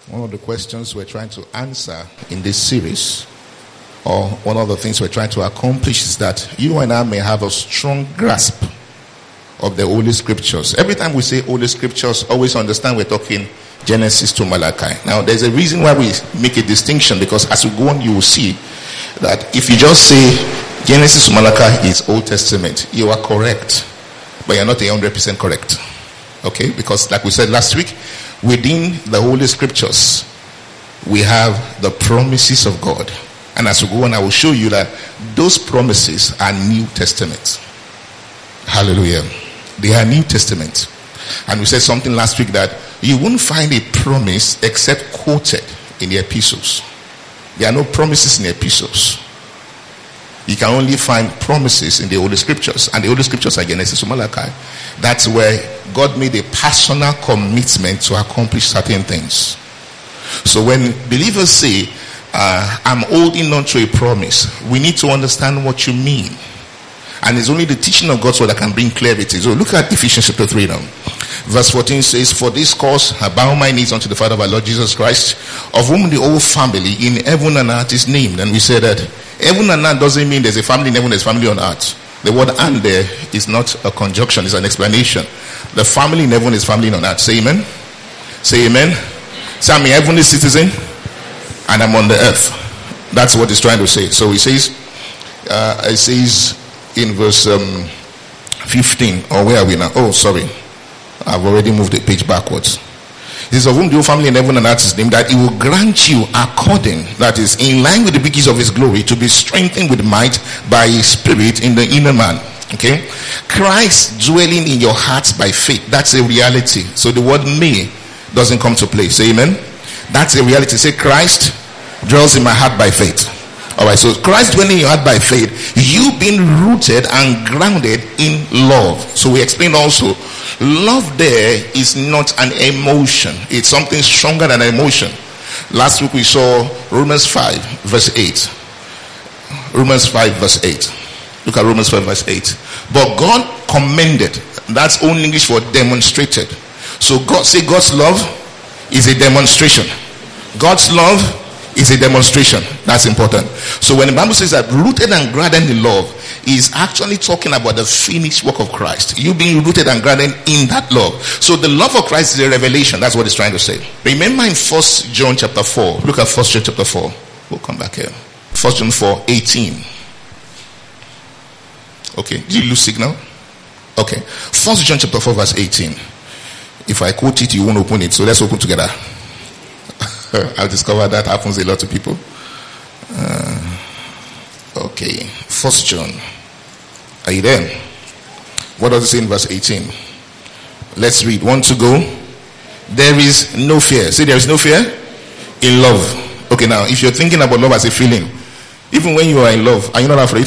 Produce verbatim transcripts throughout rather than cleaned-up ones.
One of the questions we're trying to answer in this series, or one of the things we're trying to accomplish, is that you and I may have a strong grasp of the Holy Scriptures. Every time we say Holy Scriptures, always understand we're talking Genesis to Malachi. Now, there's a reason why we make a distinction, because as we go on, you will see that if you just say Genesis to Malachi is Old Testament, you are correct, but you're not one hundred percent correct. Okay? Because like we said last week, within the Holy Scriptures, we have the promises of God. And as we go on, I will show you that those promises are New Testament. Hallelujah. They are New Testament. And we said something last week that you won't find a promise except quoted in the epistles. There are no promises in the epistles. You can only find promises in the Holy Scriptures. And the Holy Scriptures are Genesis to Malachi. That's where God made a personal commitment to accomplish certain things. So when believers say, uh, I'm holding on to a promise, we need to understand what you mean. And it's only the teaching of God's word that can bring clarity. So look at Ephesians chapter three now. Verse fourteen says, for this cause I bow my knees unto the Father of our Lord Jesus Christ, of whom the whole family in heaven and earth is named. And we say that heaven and earth doesn't mean there's a family in heaven, there's family on earth. The word "and" there is not a conjunction, it's an explanation. The family in heaven is family on earth. Say amen. Say amen. Say I'm a heavenly citizen and I'm on the earth. That's what he's trying to say. So he says, uh, it says in verse um, fifteen, or where are we now? Oh, sorry. I've already moved the page backwards. He says, of whom the whole family in heaven and earth is named, that he will grant you according, that is, in line with the riches of his glory, to be strengthened with might by his spirit in the inner man. Okay? Christ dwelling in your hearts by faith. That's a reality. So the word may doesn't come to play. Say amen. That's a reality. Say, Christ dwells in my heart by faith. Alright, so Christ dwelling in your heart by faith, you being rooted and grounded in love. So we explained also, love there is not an emotion. It's something stronger than an emotion. Last week we saw Romans five verse eight. Romans five verse eight. Look at Romans five verse eight. But God commended. That's only English for demonstrated. So God, say God's love is a demonstration. God's love is a demonstration. That's important. So when the Bible says that rooted and grounded in love, is actually talking about the finished work of Christ. You being rooted and grounded in that love. So the love of Christ is a revelation. That's what it's trying to say. Remember in First John chapter four. Look at First John chapter four. We'll come back here. First John four eighteen. Okay. Did you lose signal? Okay. First John chapter four verse eighteen. If I quote it, you won't open it. So let's open together. I've discovered that happens a lot to people. Uh, okay. First John. Are you there? What does it say in verse eighteen? Let's read. One to go. There is no fear. See, there is no fear in love. Okay, now, if you're thinking about love as a feeling, even when you are in love, are you not afraid?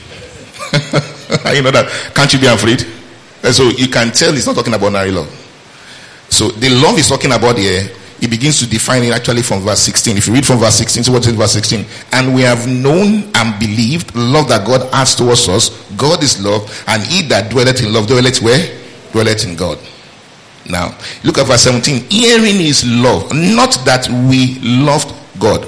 Are you not that? Can't you be afraid? And so you can tell it's not talking about ordinary love. So the love is talking about here, he begins to define it actually from verse sixteen. If you read from verse sixteen, so what's in verse sixteen? And we have known and believed love that God has towards us. God is love, and he that dwelleth in love dwelleth where? Dwelleth in God. Now, look at verse seventeen. Herein is love, not that we loved God.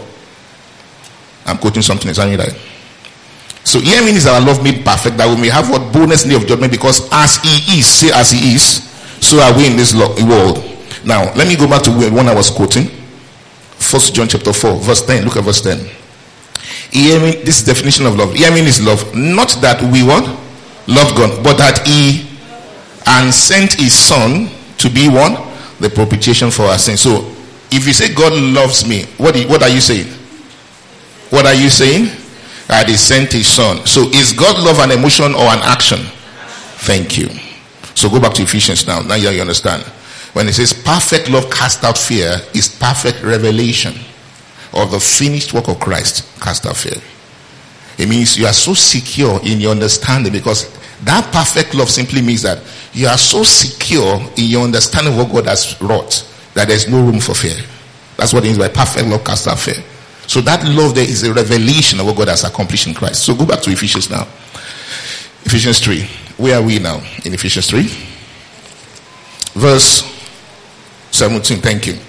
I'm quoting something, is that right? So herein is our love made perfect, that we may have what boldness in the day of judgment, because as he is, say as he is, so are we in this world. Now, let me go back to one I was quoting. First John chapter four, verse ten. Look at verse ten. Hearing, this is definition of love. Hearing is love. Not that we what? Love God, but that he and sent his son to be one, the propitiation for our sins. So, if you say God loves me, what, what are you saying? What are you saying? That he sent his son. So, is God love an emotion or an action? Thank you. So, go back to Ephesians now. Now you understand. When it says perfect love cast out fear, is perfect revelation of the finished work of Christ cast out fear. It means you are so secure in your understanding, because that perfect love simply means that you are so secure in your understanding of what God has wrought that there's no room for fear. That's what it means by perfect love cast out fear. So that love there is a revelation of what God has accomplished in Christ. So go back to Ephesians now. Ephesians three. Where are we now? In Ephesians three. Verse seventeen. Thank you.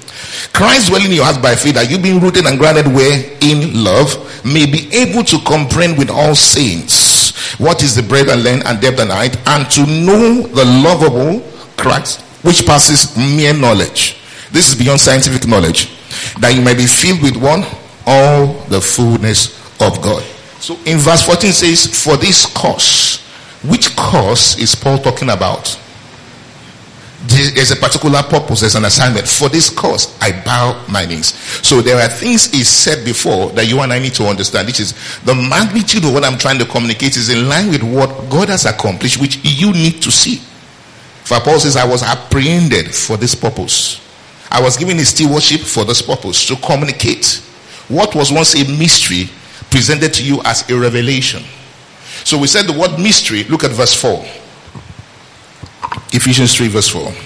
Christ dwelling in your heart by faith, that you being rooted and grounded where in love, may be able to comprehend with all saints what is the breadth and length and depth and height, and to know the lovable Christ, which passes mere knowledge. This is beyond scientific knowledge, that you may be filled with one, all the fullness of God. So in verse fourteen says, for this cause. Which cause is Paul talking about? There's a particular purpose, there's an assignment. For this cause I bow my knees. So there are things he said before that you and I need to understand, which is the magnitude of what I'm trying to communicate is in line with what God has accomplished, which you need to see. For Paul says, I was apprehended for this purpose. I was given a stewardship for this purpose, to communicate what was once a mystery presented to you as a revelation. So we said the word mystery. Look at verse four. Ephesians three verse four.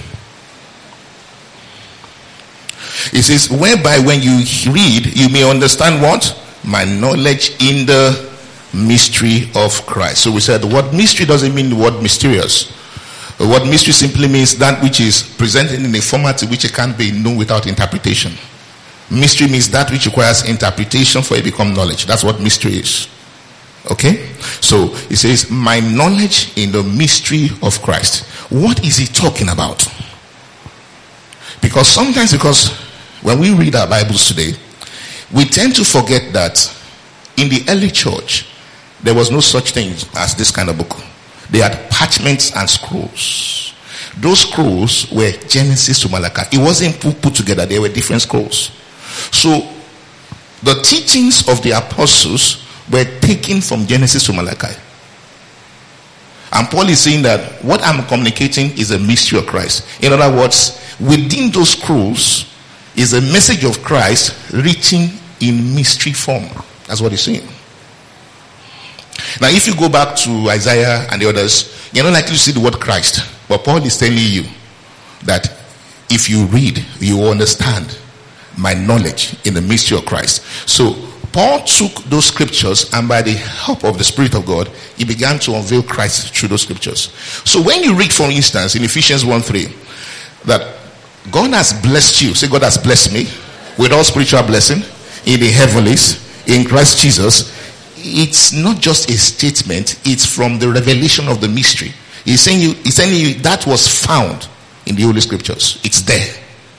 It says, whereby when you read, you may understand what? My knowledge in the mystery of Christ. So we said the word mystery doesn't mean the word mysterious. The word mystery simply means that which is presented in a format in which it can't be known without interpretation. Mystery means that which requires interpretation for it to become knowledge. That's what mystery is. Okay? So it says, my knowledge in the mystery of Christ. What is he talking about? Because sometimes, because when we read our Bibles today, we tend to forget that in the early church, there was no such thing as this kind of book. They had parchments and scrolls. Those scrolls were Genesis to Malachi. It wasn't put, put together. They were different scrolls. So the teachings of the apostles were taken from Genesis to Malachi. And Paul is saying that what I'm communicating is a mystery of Christ. In other words, within those scrolls is a message of Christ written in mystery form. That's what he's saying. Now, if you go back to Isaiah and the others, you're not likely to see the word Christ. But Paul is telling you that if you read, you will understand my knowledge in the mystery of Christ. So Paul took those scriptures, and by the help of the Spirit of God, he began to unveil Christ through those scriptures. So when you read, for instance, in Ephesians one three, that God has blessed you, say God has blessed me with all spiritual blessing in the heavenlies in Christ Jesus, it's not just a statement, it's from the revelation of the mystery. He's saying you, he's saying you that was found in the Holy Scriptures. It's there.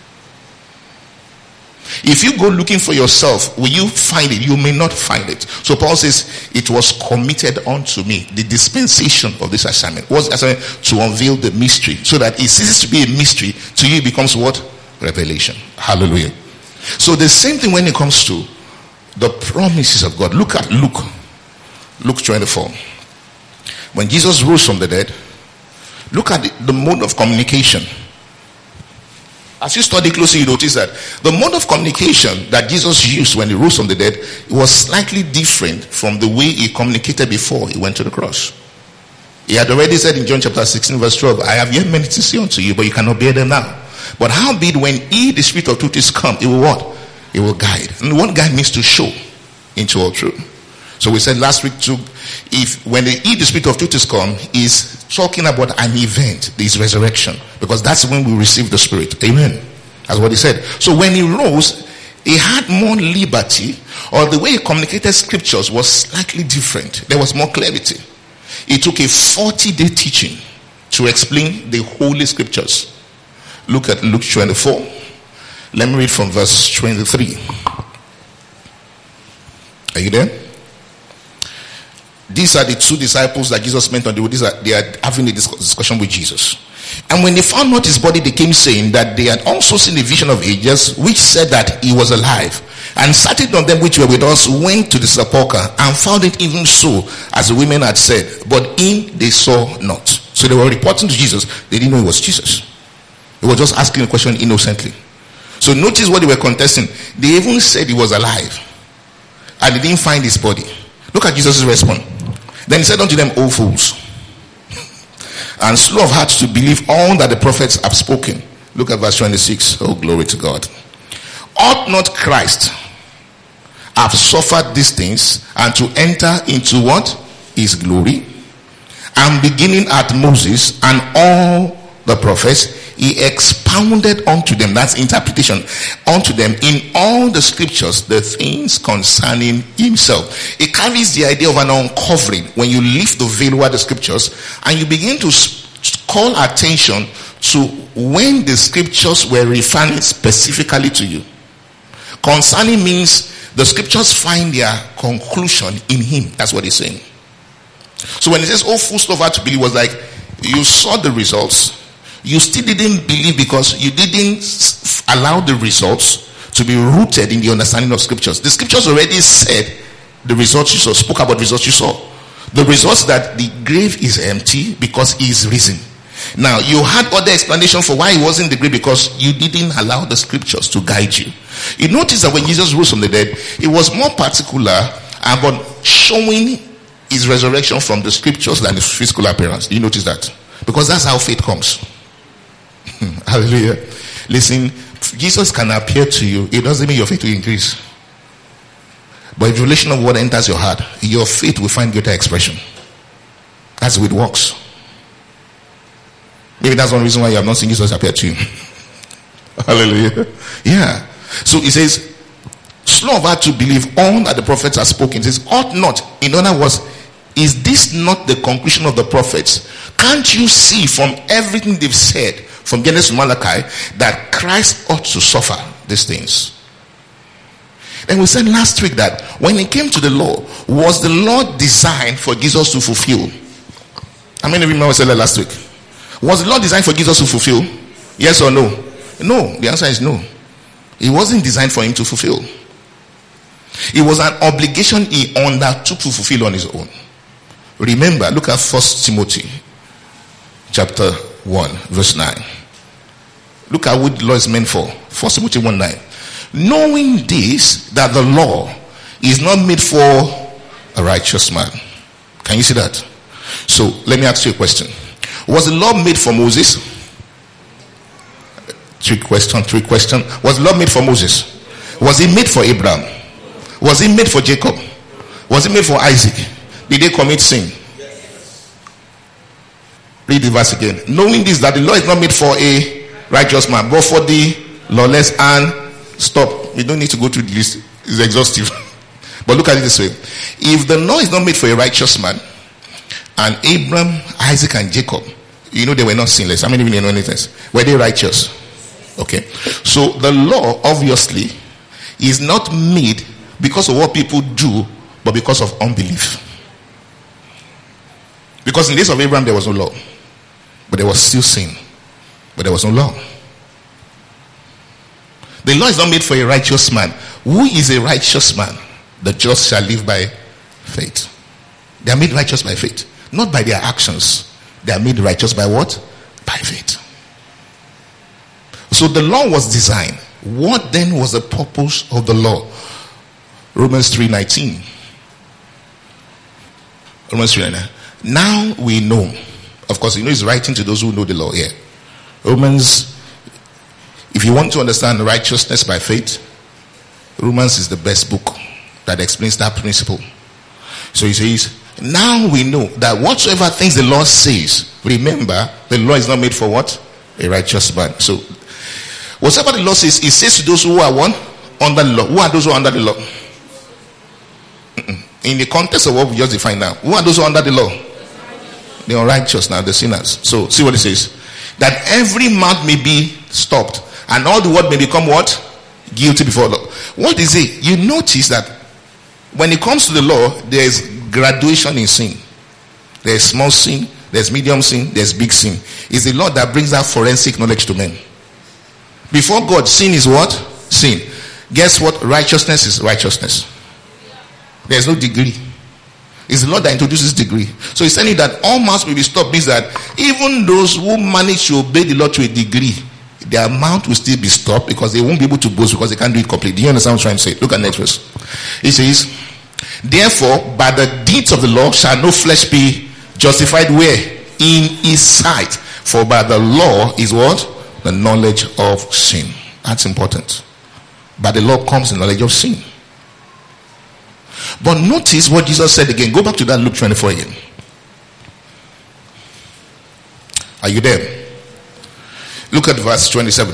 If you go looking for yourself, will you find it? You may not find it. So Paul says, it was committed unto me. The dispensation of this assignment was assignment to unveil the mystery, so that it ceases to be a mystery. To you it becomes what? Revelation. Hallelujah. So the same thing when it comes to the promises of God. Look at Luke. Luke twenty-four. When Jesus rose from the dead, look at the, the mode of communication. As you study closely, you notice that the mode of communication that Jesus used when he rose from the dead was slightly different from the way he communicated before he went to the cross. He had already said in John chapter sixteen verse twelve, I have yet many to say unto you, but you cannot bear them now. But howbeit when he, the Spirit of truth, is come, it will what? It will guide. And what guide means to show into all truth. So we said last week too, if when the, he, the Spirit of truth, is come, is talking about an event, this resurrection, because that's when we receive the Spirit. Amen. That's what he said. So when he rose, he had more liberty, or the way he communicated scriptures was slightly different. There was more clarity. He took a forty-day teaching to explain the Holy Scriptures. Look at Luke twenty-four. Let me read from verse twenty-three. Are you there? These are the two disciples that Jesus meant on the road. These are, they are having a discussion with Jesus. And when they found not his body, they came saying that they had also seen a vision of angels, which said that he was alive. And certain of them which were with us went to the sepulchre and found it even so as the women had said, but him they saw not. So they were reporting to Jesus. They didn't know it was Jesus. They were just asking a question innocently. So notice what they were contesting. They even said he was alive, and they didn't find his body. Look at Jesus' response. Then he said unto them, O fools, and slow of heart to believe all that the prophets have spoken. Look at verse twenty-six. Oh, glory to God. Ought not Christ have suffered these things, and to enter into what? His glory? And beginning at Moses and all the prophets, he expounded unto them, that's interpretation, unto them in all the scriptures the things concerning himself. It carries the idea of an uncovering when you lift the veil over the scriptures and you begin to call attention to when the scriptures were referring specifically to you. Concerning means the scriptures find their conclusion in him. That's what he's saying. So when he says, oh, full slow to believe, was like, you saw the results, you still didn't believe because you didn't allow the results to be rooted in the understanding of scriptures. The scriptures already said the results you saw, spoke about the results you saw. The results that the grave is empty because he is risen. Now, you had other explanation for why he wasn't in the grave because you didn't allow the scriptures to guide you. You notice that when Jesus rose from the dead, it was more particular about showing his resurrection from the scriptures than his physical appearance. Do you notice that? Because that's how faith comes. Hallelujah. Listen, Jesus can appear to you. It doesn't mean your faith will increase. But if the relation of what enters your heart, your faith will find greater expression. That's how it works. Maybe that's one reason why you have not seen Jesus appear to you. Hallelujah. Yeah. So he says, slow of heart to believe all that the prophets have spoken. He says, ought not. In other words, is this not the conclusion of the prophets? Can't you see from everything they've said, from Genesis to Malachi, that Christ ought to suffer these things? And we said last week that when it came to the law, was the law designed for Jesus to fulfill? How many of you remember I said that last week? Was the law designed for Jesus to fulfill? Yes or no? No. The answer is no. It wasn't designed for him to fulfill. It was an obligation he undertook to fulfill on his own. Remember, look at First Timothy chapter one, verse nine. Look at what the law is meant for. First Timothy one nine. Knowing this, that the law is not made for a righteous man. Can you see that? So, let me ask you a question. Was the law made for Moses? Trick question, trick question. Was the law made for Moses? Was it made for Abraham? Was it made for Jacob? Was it made for Isaac? Did they commit sin? Read the verse again. Knowing this, that the law is not made for a righteous man, but for the lawless. And stop. You don't need to go through the list. It's exhaustive. But look at it this way. If the law is not made for a righteous man, and Abraham, Isaac, and Jacob, you know they were not sinless. How many of you know anything? Were they righteous? Okay. So the law, obviously, is not made because of what people do, but because of unbelief. Because in the days of Abraham, there was no law. But there was still sin. But there was no law. The law is not made for a righteous man. Who is a righteous man? The just shall live by faith. They are made righteous by faith. Not by their actions. They are made righteous by what? By faith. So the law was designed. What then was the purpose of the law? Romans three nineteen. Romans three nineteen. Now we know. Of course, you know he's writing to those who know the law here. Romans, if you want to understand righteousness by faith, Romans is the best book that explains that principle. So he says, now we know that whatsoever things the law says, remember, the law is not made for what? A righteous man. So, whatever the law says, it says to those who are one, under the law. Who are those who are under the law? In the context of what we just defined now, who are those who are under the law? The unrighteous, now the sinners. So, see what it says. That every mouth may be stopped, and all the world may become what? Guilty before the law. What is it? You notice that when it comes to the law, there is graduation in sin. There is small sin, there's medium sin, there's big sin. It's the law that brings that forensic knowledge to men. Before God, sin is what? Sin. Guess what? Righteousness is righteousness. There's no degree. It's the law that introduces degree. So he's telling you that all mouths will be stopped. Means that even those who manage to obey the law to a degree, their mouth will still be stopped because they won't be able to boast because they can't do it completely. Do you understand what I'm trying to say? Look at next verse. He says, therefore, by the deeds of the law shall no flesh be justified where? In his sight. For by the law is what? The knowledge of sin. That's important. By the law comes the knowledge of sin. But notice what Jesus said again. Go back to that Luke twenty-four again. Are you there? Look at verse twenty-seven.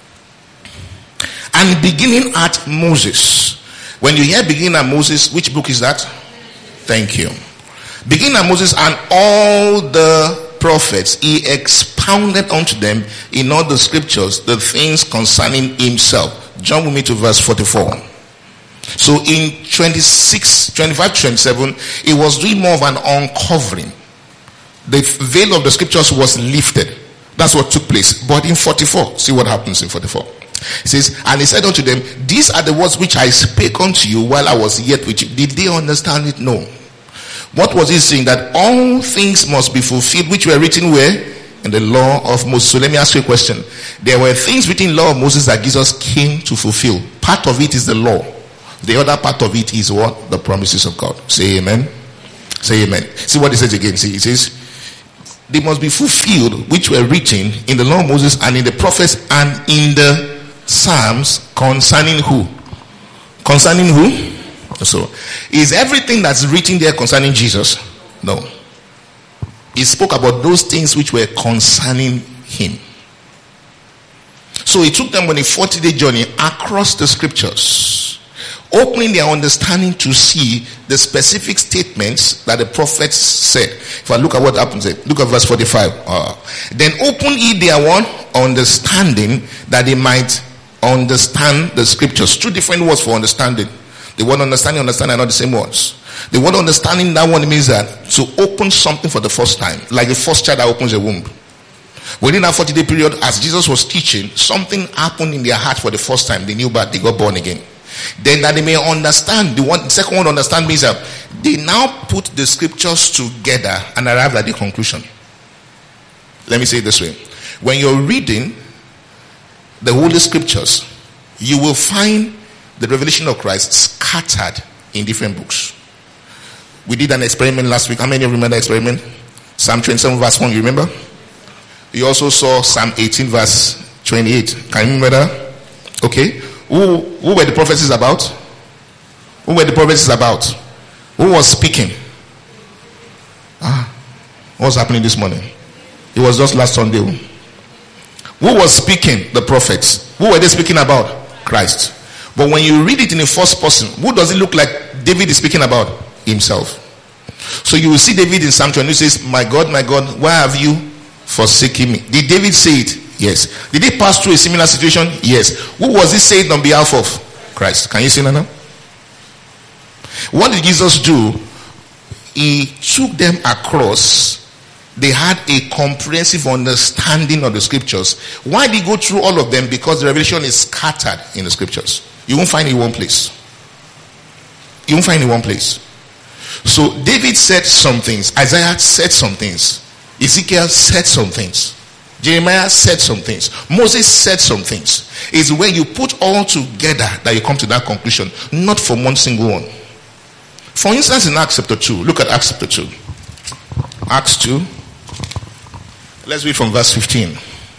And beginning at Moses. When you hear beginning at Moses, which book is that? Thank you. Beginning at Moses and all the prophets, he expounded unto them in all the scriptures the things concerning himself. Jump with me to verse forty-four. So in twenty-six, twenty-five, twenty-seven, it was doing more of an uncovering. The veil of the scriptures was lifted. That's what took place. But in forty-four, see what happens in forty-four. It says, and he said unto them, these are the words which I spake unto you while I was yet with you. Did they understand it? No. What was he saying? That all things must be fulfilled which were written where? In the law of Moses. So let me ask you a question. There were things written in the law of Moses that Jesus came to fulfill. Part of it is the law. The other part of it is what? The promises of God. Say amen. Say amen. See what it says again. See, it says, they must be fulfilled which were written in the law of Moses and in the prophets and in the Psalms concerning who? Concerning who? So, is everything that's written there concerning Jesus? No. He spoke about those things which were concerning him. So it took them on a forty-day journey across the scriptures, opening their understanding to see the specific statements that the prophets said. If I look at what happens, look at verse forty-five. Uh, then open ye their one understanding that they might understand the scriptures. Two different words for understanding. The word understanding, understanding are not the same words. The word understanding, that one means that to open something for the first time, like the first child that opens a womb. Within that forty-day period, as Jesus was teaching, something happened in their heart for the first time. They knew that they got born again. Then that they may understand, the one, the second one, understand means that they now put the scriptures together and arrive at the conclusion. Let me say it this way. When you're reading the Holy Scriptures, you will find the revelation of Christ scattered in different books. We did an experiment last week. How many of you remember the experiment? Psalm twenty-seven verse one, you remember? You also saw Psalm eighteen verse twenty-eight. Can you remember that? Okay. Who, who were the prophecies about? Who were the prophecies about? Who was speaking? Ah, what was happening this morning? It was just last Sunday. Who was speaking? The prophets. Who were they speaking about? Christ. But when you read it in the first person, who does it look like David is speaking about? Himself. So you will see David in Psalm twenty, who says, my God, my God, why have you forsaken me? Did David say it? Yes. Did he pass through a similar situation? Yes. Who was he saying on behalf of? Christ. Can you see that now? What did Jesus do? He took them across. They had a comprehensive understanding of the scriptures. Why did he go through all of them? Because the revelation is scattered in the scriptures. You won't find it in one place. You won't find it in one place. So David said some things. Isaiah said some things. Ezekiel said some things. Jeremiah said some things. Moses said some things. It's when you put all together that you come to that conclusion, not from one single one. For instance, in Acts chapter two, look at Acts chapter two. Acts two. Let's read from verse fifteen.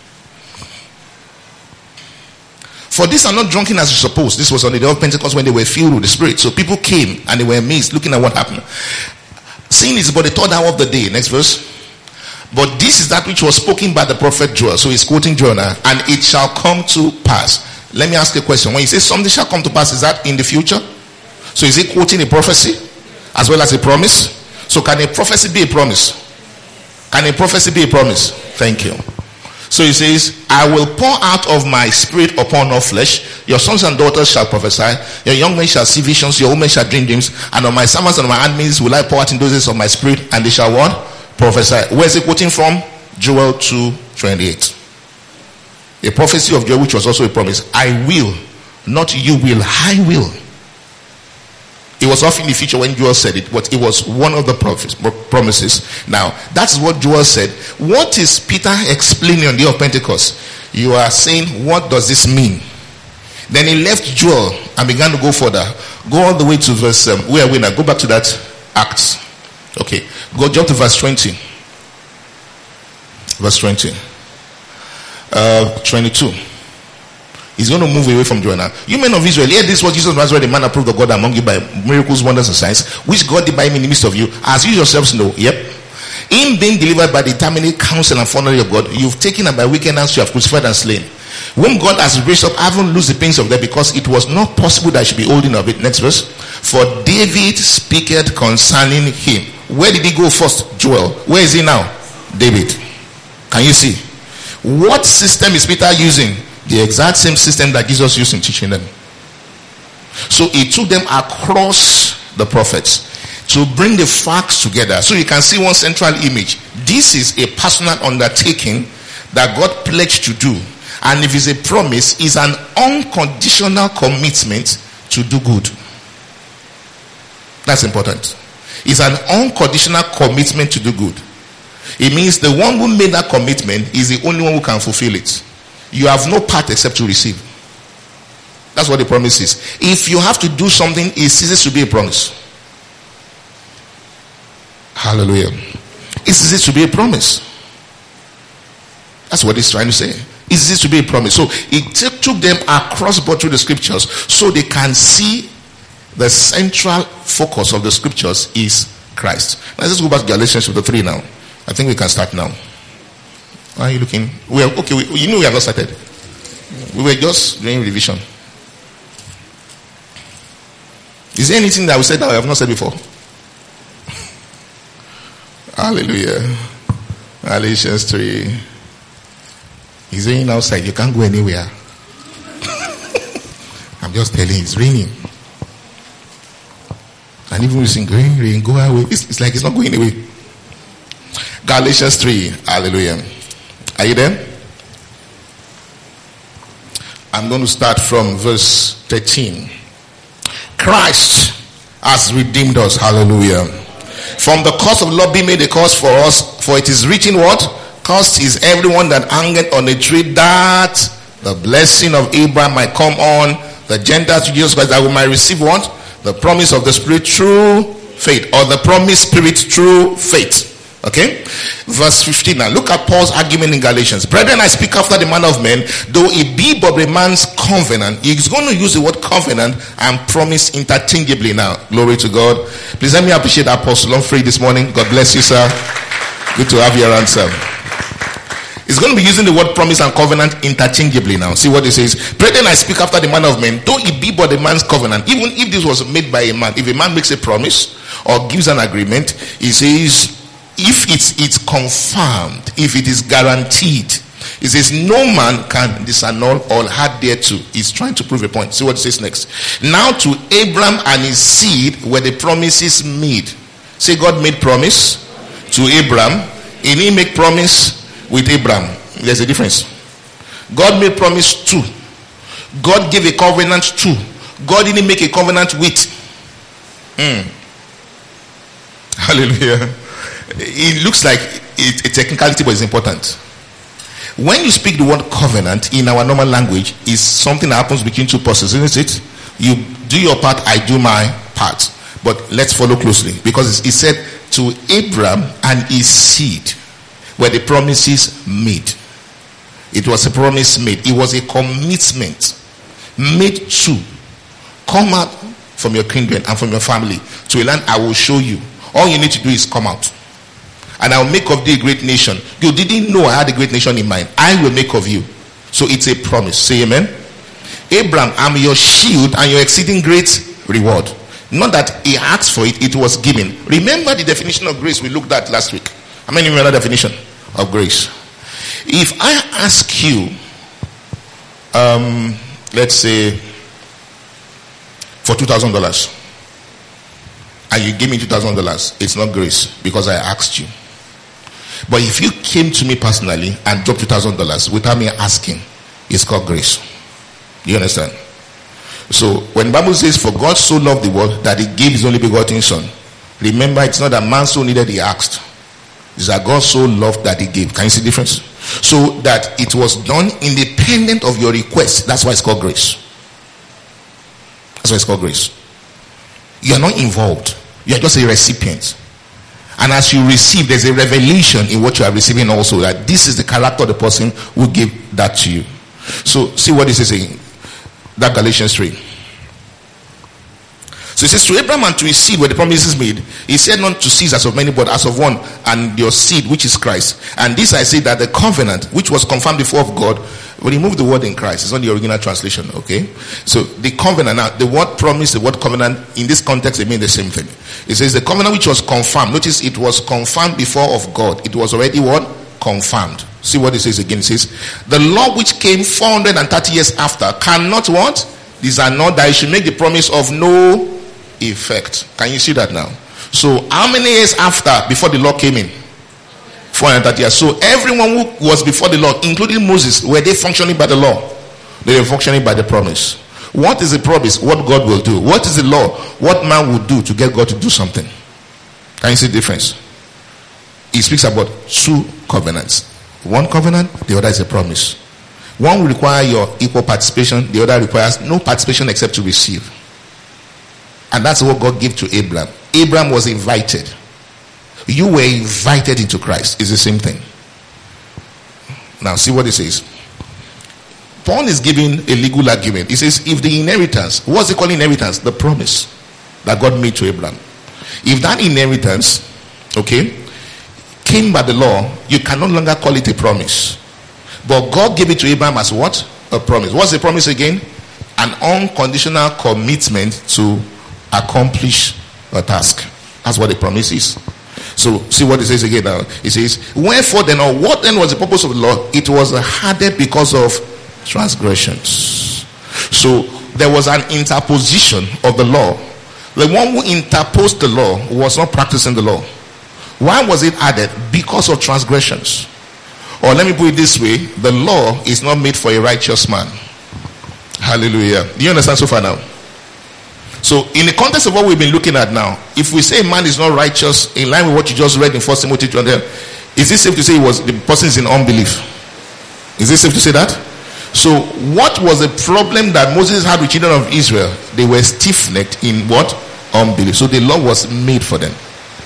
For these are not drunken as you suppose. This was on the day of Pentecost when they were filled with the Spirit. So people came and they were amazed looking at what happened. Seeing it's about the third hour of the day. Next verse. But this is that which was spoken by the prophet Joel. So he's quoting Jonah. And it shall come to pass. Let me ask you a question. When he says something shall come to pass, is that in the future? So is he quoting a prophecy as well as a promise? So can a prophecy be a promise? Can a prophecy be a promise? Thank you. So he says, I will pour out of my spirit upon all flesh. Your sons and daughters shall prophesy. Your young men shall see visions. Your old men shall dream dreams. And on my servants and on my handmaids will I pour out in those days of my spirit. And they shall what? Prophesy. Where is he quoting from? Joel two twenty-eight. A prophecy of Joel which was also a promise. I will. Not you will. I will. It was off in the future when Joel said it, but it was one of the promises. Now, that's what Joel said. What is Peter explaining on the day of Pentecost? You are saying, what does this mean? Then he left Joel and began to go further. Go all the way to verse, um, where are we now? Go back to that Acts. Okay. Go jump to verse twenty. Verse twenty. Uh, twenty-two. He's going to move away from Jonah. You men of Israel, hear this what Jesus was the man approved of God among you by miracles, wonders, and signs, which God did by him in the midst of you, as you yourselves know. Yep. In being delivered by the determinate counsel and foreknowledge of God, you've taken and by wickedness you have crucified and slain, whom God has raised up, having loosed the pains of death, because it was not possible that I should be holding of it. Next verse. For David speaketh concerning him. Where did he go first? Joel. Where is he now? David. Can you see? What system is Peter using? The exact same system that Jesus used in teaching them. So he took them across the prophets to bring the facts together, so you can see one central image. This is a personal undertaking that God pledged to do, and if it's a promise, it's an unconditional commitment to do good. That's important. It's an unconditional commitment to do good. It means the one who made that commitment is the only one who can fulfill it. You have no part except to receive. That's what the promise is. If you have to do something, it ceases to be a promise. Hallelujah. It ceases to be a promise. That's what he's trying to say. It ceases to be a promise. So it t- took them across board through the scriptures so they can see the central focus of the scriptures is Christ. Now let's go back to Galatians chapter three now. I think we can start now. Why are you looking? We are okay. We, you know we have not started. We were just doing revision. Is there anything that we said that I have not said before? Hallelujah. Galatians three. It's raining outside. You can't go anywhere. I'm just telling you, it's raining. And even we sing rain, rain, go away. It's, it's like it's not going away. Galatians three. Hallelujah. Are you there? I'm going to start from verse thirteen. Christ has redeemed us. Hallelujah. From the curse of law be made a curse for us, for it is written what? Cursed is everyone that hangeth on a tree, that the blessing of Abraham might come on the Gentiles to Jesus Christ, that we might receive what? The promise of the Spirit through faith, or the promised Spirit through faith. Okay, verse fifteen. Now look at Paul's argument in Galatians. Brethren, I speak after the manner of men, though it be but a man's covenant. He's going to use the word covenant and promise interchangeably now. Glory to God. Please let me appreciate Apostle Humphrey this morning. God bless you, sir. Good to have you around, sir. He's going to be using the word promise and covenant interchangeably now. See what he says. Brethren, I speak after the manner of men, though it be but a man's covenant. Even if this was made by a man, if a man makes a promise or gives an agreement, he says, if it's it's confirmed, if it is guaranteed, he says no man can disannul or add thereto. He's trying to prove a point. See what it says next. Now to Abraham and his seed were the promises made. Say, God made promise to Abraham. He didn't make promise with Abraham. There's a difference. God made promise to. God gave a covenant to. God didn't make a covenant with. Mm. Hallelujah. It looks like it, a technicality, but it's important. When you speak the word covenant in our normal language, is something that happens between two persons, isn't it? You do your part, I do my part. But let's follow closely, because it said to Abraham and his seed were the promises made. It was a promise made. It was a commitment made to come out from your kindred and from your family to a land I will show you. All you need to do is come out, and I will make of thee a great nation. You didn't know I had a great nation in mind. I will make of you. So it's a promise. Say amen. Abraham, I'm your shield and your exceeding great reward. Not that he asked for it, it was given. Remember the definition of grace we looked at last week. How many remember the definition of grace? If I ask you, um, let's say, for two thousand dollars, and you give me two thousand dollars, it's not grace because I asked you. But if you came to me personally and dropped two thousand dollars without me asking, it's called grace. Do you understand? So when the Bible says, for God so loved the world that he gave his only begotten son, remember, it's not that man so needed, he asked. It's that God so loved that he gave. Can you see the difference? So that it was done independent of your request. That's why it's called grace. That's why it's called grace. You are not involved. You are just a recipient. And as you receive, there's a revelation in what you are receiving also, that this is the character of the person who gave that to you. So see what this is saying. That Galatians three. So it says, to Abraham and to his seed were the promises made. He said not to seeds as of many, but as of one, and your seed, which is Christ. And this I say, that the covenant, which was confirmed before of God, we remove the word in Christ. It's not the original translation, okay? So the covenant, now the word promise, the word covenant, in this context, they mean the same thing. It says the covenant which was confirmed. Notice it was confirmed before of God. It was already what? Confirmed. See what it says again. It says, the law which came four hundred thirty years after cannot what? These are not that you should make the promise of no effect. Can you see that now? So how many years after before the law came in? four hundred thirty years. So everyone who was before the law, including Moses, were they functioning by the law? They were functioning by the promise. What is the promise? What God will do. What is the law? What man will do to get God to do something. Can you see the difference? He speaks about two covenants. One covenant, the other is a promise. One will require your equal participation, the other requires no participation except to receive. And that's what God gave to Abraham. Abraham was invited. You were invited into Christ. It's the same thing. Now see what it says. Paul is giving a legal argument. He says, if the inheritance, what's he calling inheritance? The promise that God made to Abraham. If that inheritance, okay, came by the law, you can no longer call it a promise. But God gave it to Abraham as what? A promise. What's the promise again? An unconditional commitment to accomplish a task. That's what the promise is. So see what it says again now. It says, wherefore then, or what then was the purpose of the law? It was added because of transgressions. So there was an interposition of the law. The one who interposed the law was not practicing the law. Why was it added? Because of transgressions. Or let me put it this way, the law is not made for a righteous man. Hallelujah. Do you understand so far now? So in the context of what we've been looking at now, if we say man is not righteous, in line with what you just read in First Timothy two, is it safe to say it was the person is in unbelief? Is it safe to say that? So what was the problem that Moses had with children of Israel? They were stiff-necked in what? Unbelief. So the law was made for them.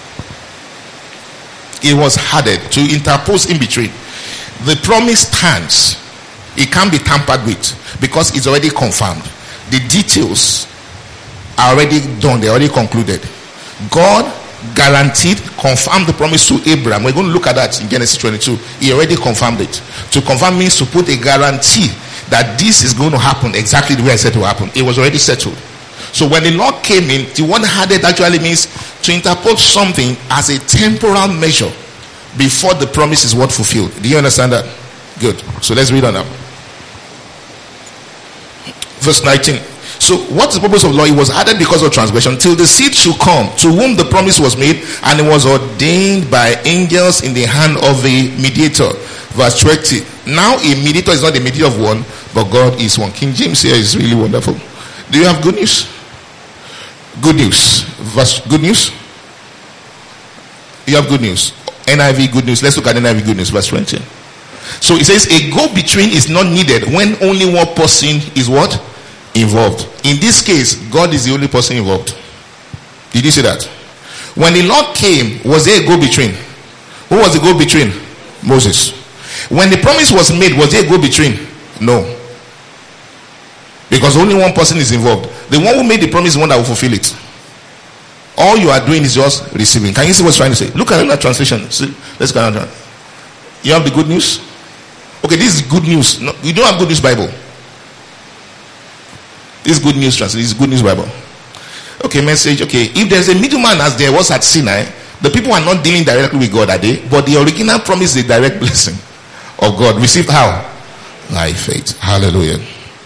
It was added to interpose in between. The promise stands. It can't be tampered with because it's already confirmed. The details are already done. They're already concluded. God guaranteed, confirmed the promise to Abraham. We're going to look at that in Genesis twenty-two. He already confirmed it. To confirm means to put a guarantee that this is going to happen exactly the way I said it will happen. It was already settled. So when the law came in, the one added actually means to interpose something as a temporal measure before the promise is what fulfilled. Do you understand that? Good. So let's read on now. Verse nineteen. So what is the purpose of law? It was added because of transgression, till the seed should come, to whom the promise was made, and it was ordained by angels in the hand of the mediator. Verse twenty. Now a mediator is not a mediator of one, but God is one. King James here is really wonderful. Do you have good news? Good news. Verse good news. You have good news. N I V good news. Let's look at N I V good news. Verse twenty. So it says a go-between is not needed when only one person is what? Involved. In this case, God is the only person involved. Did you see that? When the law came, was there a go-between? Who was the go-between? Moses. When the promise was made, was there a go-between? No. Because only one person is involved. The one who made the promise is the one that will fulfill it. All you are doing is just receiving. Can you see what's trying to say? Look at that translation. See, let's go on. You have the good news? Okay, this is good news. No, you don't have good news Bible. This is good news translation. This is good news Bible. Okay, message. Okay, if there's a middleman as there was at Sinai, the people are not dealing directly with God, are they? But the original promise is a direct blessing of God. Received how? By faith. Hallelujah.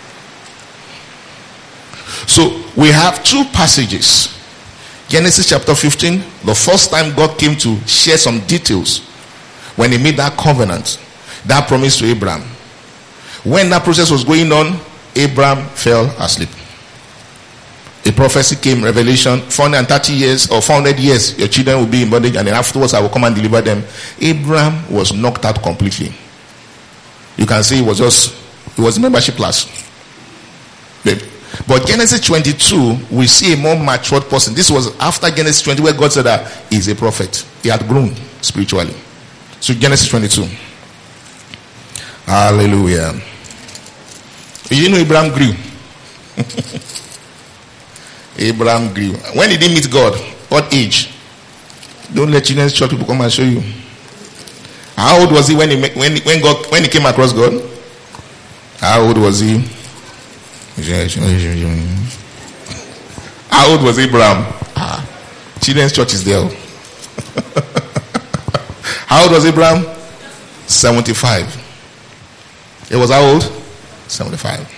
So we have two passages. Genesis chapter fifteen, the first time God came to share some details when he made that covenant, that promise to Abraham. When that process was going on, Abraham fell asleep. A prophecy came, revelation, four hundred thirty years or four hundred years, your children will be in bondage, and then afterwards I will come and deliver them. Abraham was knocked out completely. You can see it was just, it was a membership class. But Genesis twenty-two, we see a more matured person. This was after Genesis twenty, where God said that he's a prophet. He had grown spiritually. So Genesis twenty-two. Hallelujah. You know Abraham grew. Abraham grew. When did he meet God? What age? Don't let children's church people come and show you. How old was he when he when when God when he came across God? How old was he? How old was Abraham? Ah, children's church is there. How old was Abraham? seventy-five. It was how old? seventy-five.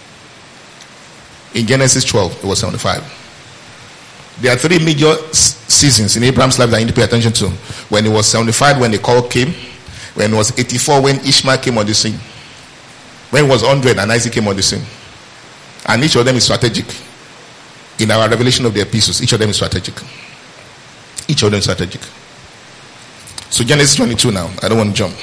In Genesis twelve, it was seventy-five. There are three major seasons in Abraham's life that you need to pay attention to. When he was seventy-five, when the call came. When he was eighty-four, when Ishmael came on the scene. When he was one hundred and Isaac came on the scene. And each of them is strategic. In our revelation of the epistles, each of them is strategic. Each of them is strategic. So Genesis twenty-two now. I don't want to jump.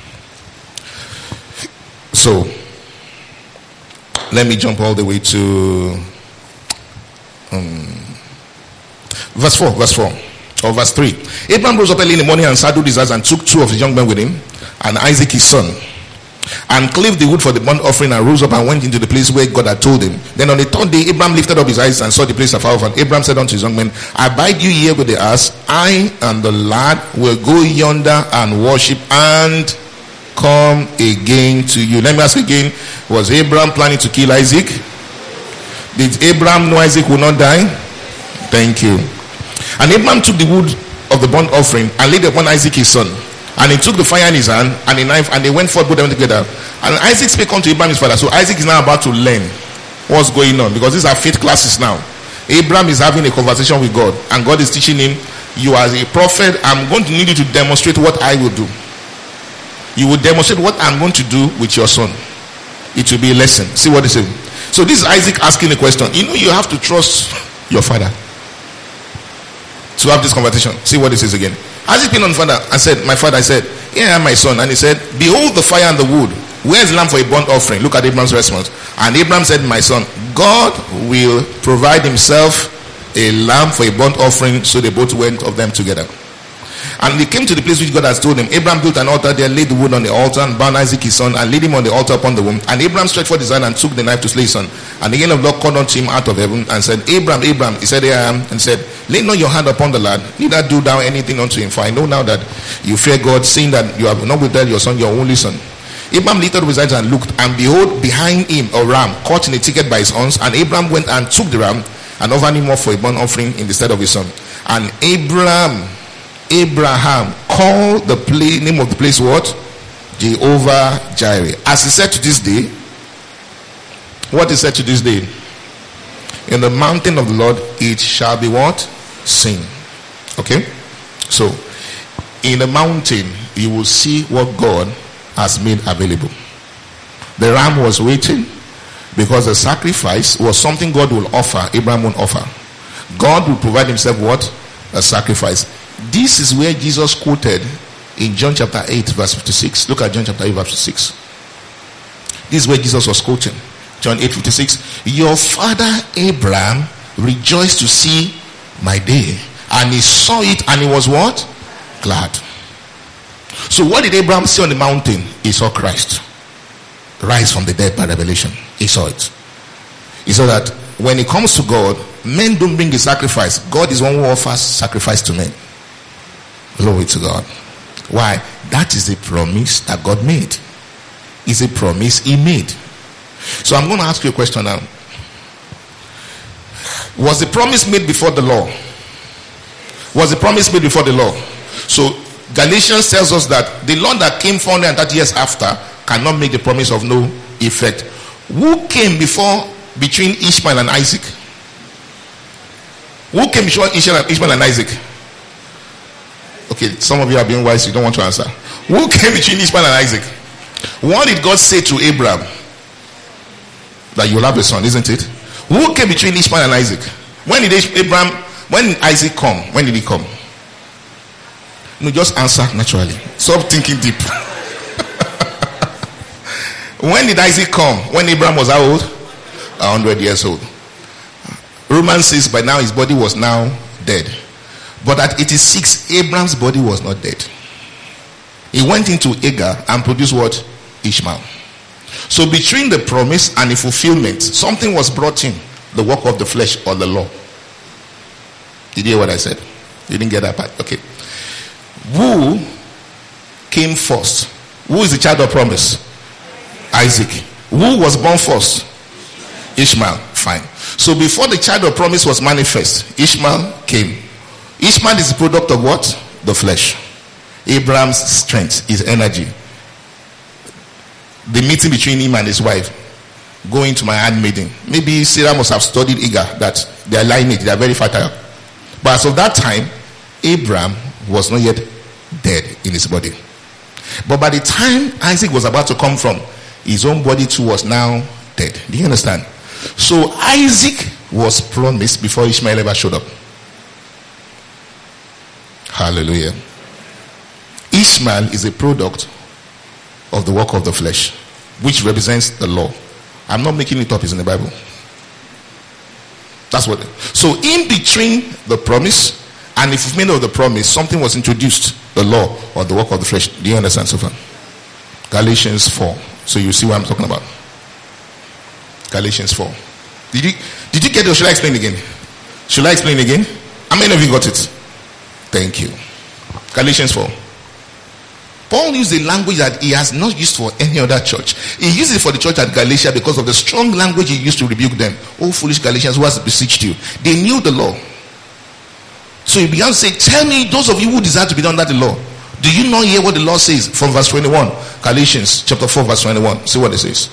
So, let me jump all the way to um, verse four. Verse four. Or verse three. Abraham rose up early in the morning and saddled his ass and took two of his young men with him, and Isaac his son, and cleaved the wood for the burnt offering, and rose up and went into the place where God had told him. Then on the third day, Abraham lifted up his eyes and saw the place afar off. And Abraham said unto his young men, abide you here with the ass. I and the lad will go yonder and worship and come again to you. Let me ask again. Was Abraham planning to kill Isaac? Did Abraham know Isaac would not die? Thank you. And Abraham took the wood of the burnt offering and laid it upon Isaac his son. And he took the fire in his hand and a knife, and they went forth both of them together. And Isaac spake unto Abraham his father. So Isaac is now about to learn what's going on, because these are faith classes now. Abraham is having a conversation with God, and God is teaching him, you as a prophet, I'm going to need you to demonstrate what I will do. You will demonstrate what I'm going to do with your son. It will be a lesson. See what he said. So this is Isaac asking a question. You know, you have to trust your father to have this conversation. See what it says again. Isaac came on the father and said, my father, I said, here I am, my son. And he said, behold the fire and the wood. Where's the lamb for a burnt offering? Look at Abraham's response. And Abraham said, my son, God will provide himself a lamb for a burnt offering. So they both went of them together. And they came to the place which God has told him. Abraham built an altar there, laid the wood on the altar, and bound Isaac his son, and laid him on the altar upon the womb. And Abraham stretched forth his hand and took the knife to slay his son. And the angel of the Lord called unto him out of heaven and said, Abraham, Abraham. He said, here I am. And said, lay not your hand upon the lad, neither do thou anything unto him. For I know now that you fear God, seeing that you have not withheld your son, your only son. Abraham lifted up his eyes and looked, and behold, behind him a ram caught in a thicket by his horns. And Abraham went and took the ram and offered him up for a burnt offering in the stead of his son. And Abraham Abraham called the place, name of the place what? Jehovah Jireh. As he said to this day, what he said to this day? In the mountain of the Lord it shall be what? Seen. Okay? So, in the mountain you will see what God has made available. The ram was waiting because the sacrifice was something God will offer, Abraham won't offer. God will provide himself what? A sacrifice. This is where Jesus quoted in John chapter eight verse fifty-six. Look at John chapter eight verse fifty-six. This is where Jesus was quoting. John eight fifty-six. Your father Abraham rejoiced to see my day, and he saw it and he was what? Glad. So what did Abraham see on the mountain? He saw Christ rise from the dead by revelation. He saw it. He saw that when it comes to God, men don't bring the sacrifice. God is one who offers sacrifice to men. Glory to God. Why? That is a promise that God made. It's a promise he made. So I'm going to ask you a question now. Was the promise made before the law? Was the promise made before the law? So Galatians tells us that the law that came four hundred thirty years after cannot make the promise of no effect. Who came before, between Ishmael and Isaac? Who came between Ishmael and Isaac? Okay, some of you are being wise, you don't want to answer. Who came between Ishmael and Isaac? What did God say to Abraham? That you will have a son, isn't it? Who came between Ishmael and Isaac? When did Abraham, when did Isaac come? When did he come? No, just answer naturally. Stop thinking deep. When did Isaac come? When Abraham was how old? A hundred years old. Romans says by now his body was now dead. But at eighty-six, Abraham's body was not dead. He went into Hagar and produced what? Ishmael. So between the promise and the fulfillment, something was brought in, the work of the flesh or the law. Did you hear what I said? You didn't get that part. Okay. Who came first? Who is the child of promise? Isaac. Who was born first? Ishmael. Fine. So before the child of promise was manifest, Ishmael came. Ishmael is the product of what? The flesh. Abraham's strength, his energy. The meeting between him and his wife. Going to my handmaiden. Maybe Sarah must have studied Hagar, that they are lineage, they are very fertile. But as of that time, Abraham was not yet dead in his body. But by the time Isaac was about to come from, his own body too was now dead. Do you understand? So Isaac was promised before Ishmael ever showed up. Hallelujah. Ishmael is a product of the work of the flesh, which represents the law. I'm not making it up, it's in the Bible. That's what. So in between the promise and the fulfillment of the promise, something was introduced, the law or the work of the flesh. Do you understand so far? Galatians four. So you see what I'm talking about. Galatians four. Did you did you get it, or should I explain again? Should I explain again? How many of you got it? Thank you. Galatians four. Paul used a language that he has not used for any other church. He used it for the church at Galatia because of the strong language he used to rebuke them. Oh, foolish Galatians, who has beseeched you? They knew the law. So he began to say, tell me, those of you who desire to be done under the law, do you not hear what the law says? From verse twenty-one. Galatians chapter four verse twenty-one. See what it says.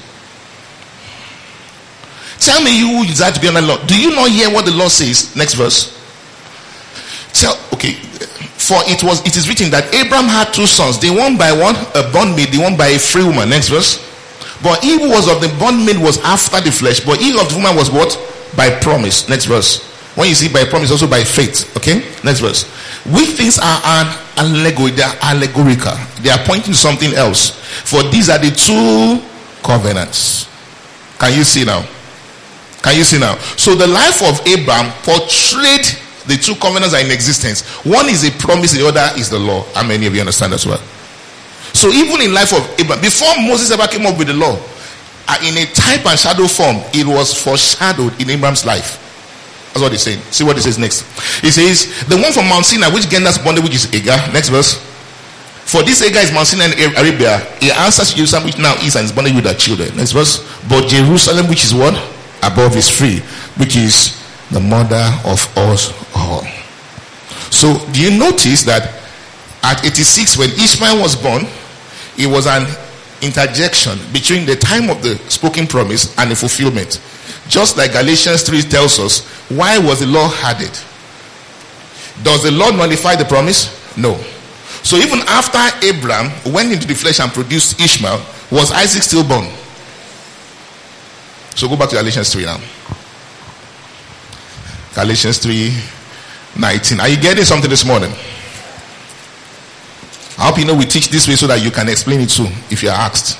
Tell me, you who desire to be under the law, do you not hear what the law says? Next verse. Tell, okay. For it was it is written that Abraham had two sons, the one by one a bondmaid, the one by a free woman. Next verse. But he who was of the bondmaid was after the flesh, but he of the woman was what? By promise. Next verse. When you see by promise, also by faith. Okay? Next verse. Which things are an allegory, they are allegorical. They are pointing to something else. For these are the two covenants. Can you see now? Can you see now? So the life of Abraham portrayed the two covenants are in existence. One is a promise, the other is the law. How many of you understand as well? So even in life of Abraham, before Moses ever came up with the law, in a type and shadow form, it was foreshadowed in Abraham's life. That's what he's saying. See what he says next. He says, the one from Mount Sinai, which genders bonded, which is Hagar. Next verse. For this Hagar is Mount Sinai in Arabia. He answers Jerusalem, which now is and is bonded with her children. Next verse. But Jerusalem, which is what? Above, is free, which is the mother of us all. So do you notice that at eighty-six, when Ishmael was born, it was an interjection between the time of the spoken promise and the fulfillment. Just like Galatians three tells us, why was the law added? Does the law nullify the promise? No. So even after Abraham went into the flesh and produced Ishmael, was Isaac still born? So go back to Galatians three now. Galatians three nineteen. Are you getting something this morning? I hope you know we teach this way so that you can explain it too if you are asked.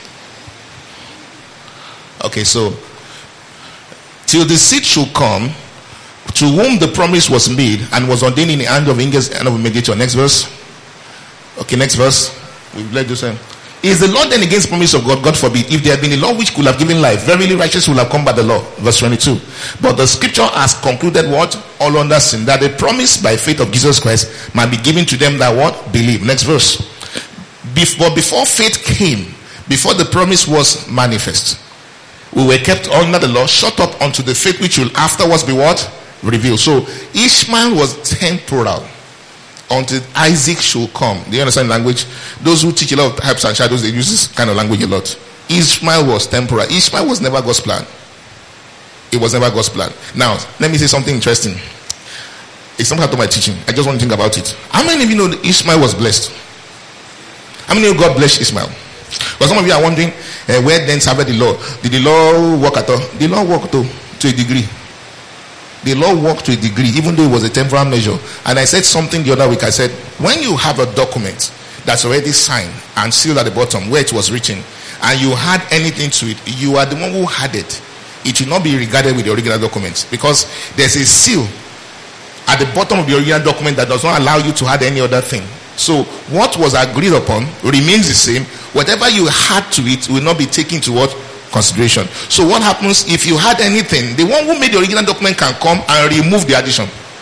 Okay, so till the seed should come, to whom the promise was made and was ordained in the hand of angels and of a mediator. Next verse. Okay, next verse. We've led this. Is the law then against the promise of God? God forbid. If there had been a law which could have given life, verily righteous will have come by the law. Verse twenty-two. But the scripture has concluded what? All under sin. That the promise by faith of Jesus Christ might be given to them that what? Believe. Next verse. Before, before faith came, before the promise was manifest, we were kept under the law, shut up unto the faith which will afterwards be what? Revealed. So Ishmael was temporal until Isaac should come. Do you understand language? Those who teach a lot of types and shadows, they use this kind of language a lot. Ishmael was temporal. Ishmael was never God's plan. It was never God's plan. Now, let me say something interesting. It's something to my teaching. I just want to think about it. How many of you know that Ishmael was blessed? How many of you God blessed Ishmael? But some of you are wondering, uh, where then served the law? Did the law work at all? The law worked to, to a degree. The law worked to a degree, even though it was a temporal measure. And I said something the other week. I said, when you have a document that's already signed and sealed at the bottom where it was written, and you add anything to it, you are the one who had it. It will not be regarded with the original document, because there's a seal at the bottom of the original document that does not allow you to add any other thing. So what was agreed upon remains the same. Whatever you add to it will not be taken to what? Consideration. So what happens if you had anything? The one who made the original document can come and remove the addition.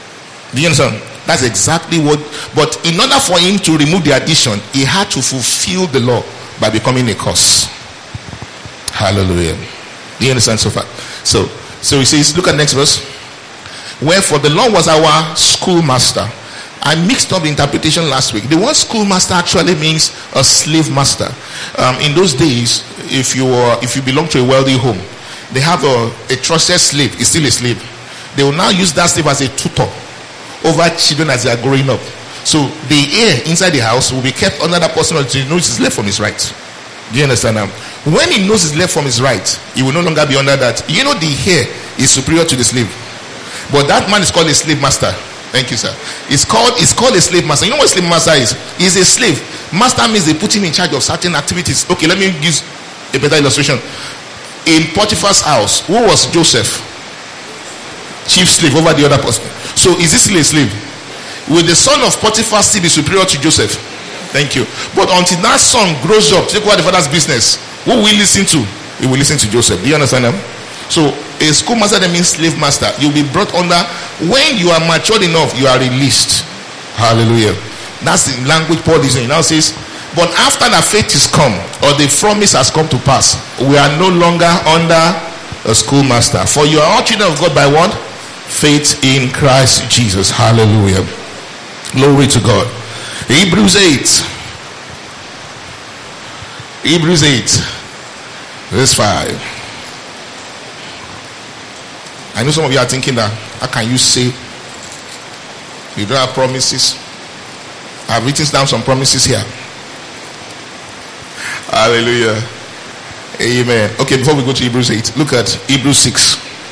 Do you understand? That's exactly what. But in order for him to remove the addition, he had to fulfill the law by becoming a curse. Hallelujah. Do you understand so far? So, so he says, look at next verse. Wherefore the law was our schoolmaster. I mixed up the interpretation last week. The word schoolmaster actually means a slave master. Um, in those days, if you were, if you belong to a wealthy home, they have a, a trusted slave. He's still a slave. They will now use that slave as a tutor over children as they are growing up. So the heir inside the house will be kept under that person until he knows his left from his right. Do you understand now? When he knows his left from his right, he will no longer be under that. You know, the heir is superior to the slave, but that man is called a slave master. Thank you, sir. It's called it's called a slave master. You know what a slave master is? He's a slave. Master means they put him in charge of certain activities. Okay, let me use a better illustration. In Potiphar's house, who was Joseph? Chief slave over the other person. So is this still a slave? Will the son of Potiphar still be superior to Joseph? Thank you. But until that son grows up to take over the father's business, who will he listen to? He will listen to Joseph. Do you understand them? So a schoolmaster, that means slave master. You'll be brought under. When you are matured enough, you are released. Hallelujah. That's the language Paul is saying. Now says, but after the faith is come, or the promise has come to pass, we are no longer under a schoolmaster. For you are all children of God by what? Faith in Christ Jesus. Hallelujah. Glory to God. Hebrews eight. Hebrews eight. Verse five. I know some of you are thinking that, how can you say you don't have promises? I've written down some promises here. Hallelujah. Amen. Okay, before we go to Hebrews eight, look at Hebrews six.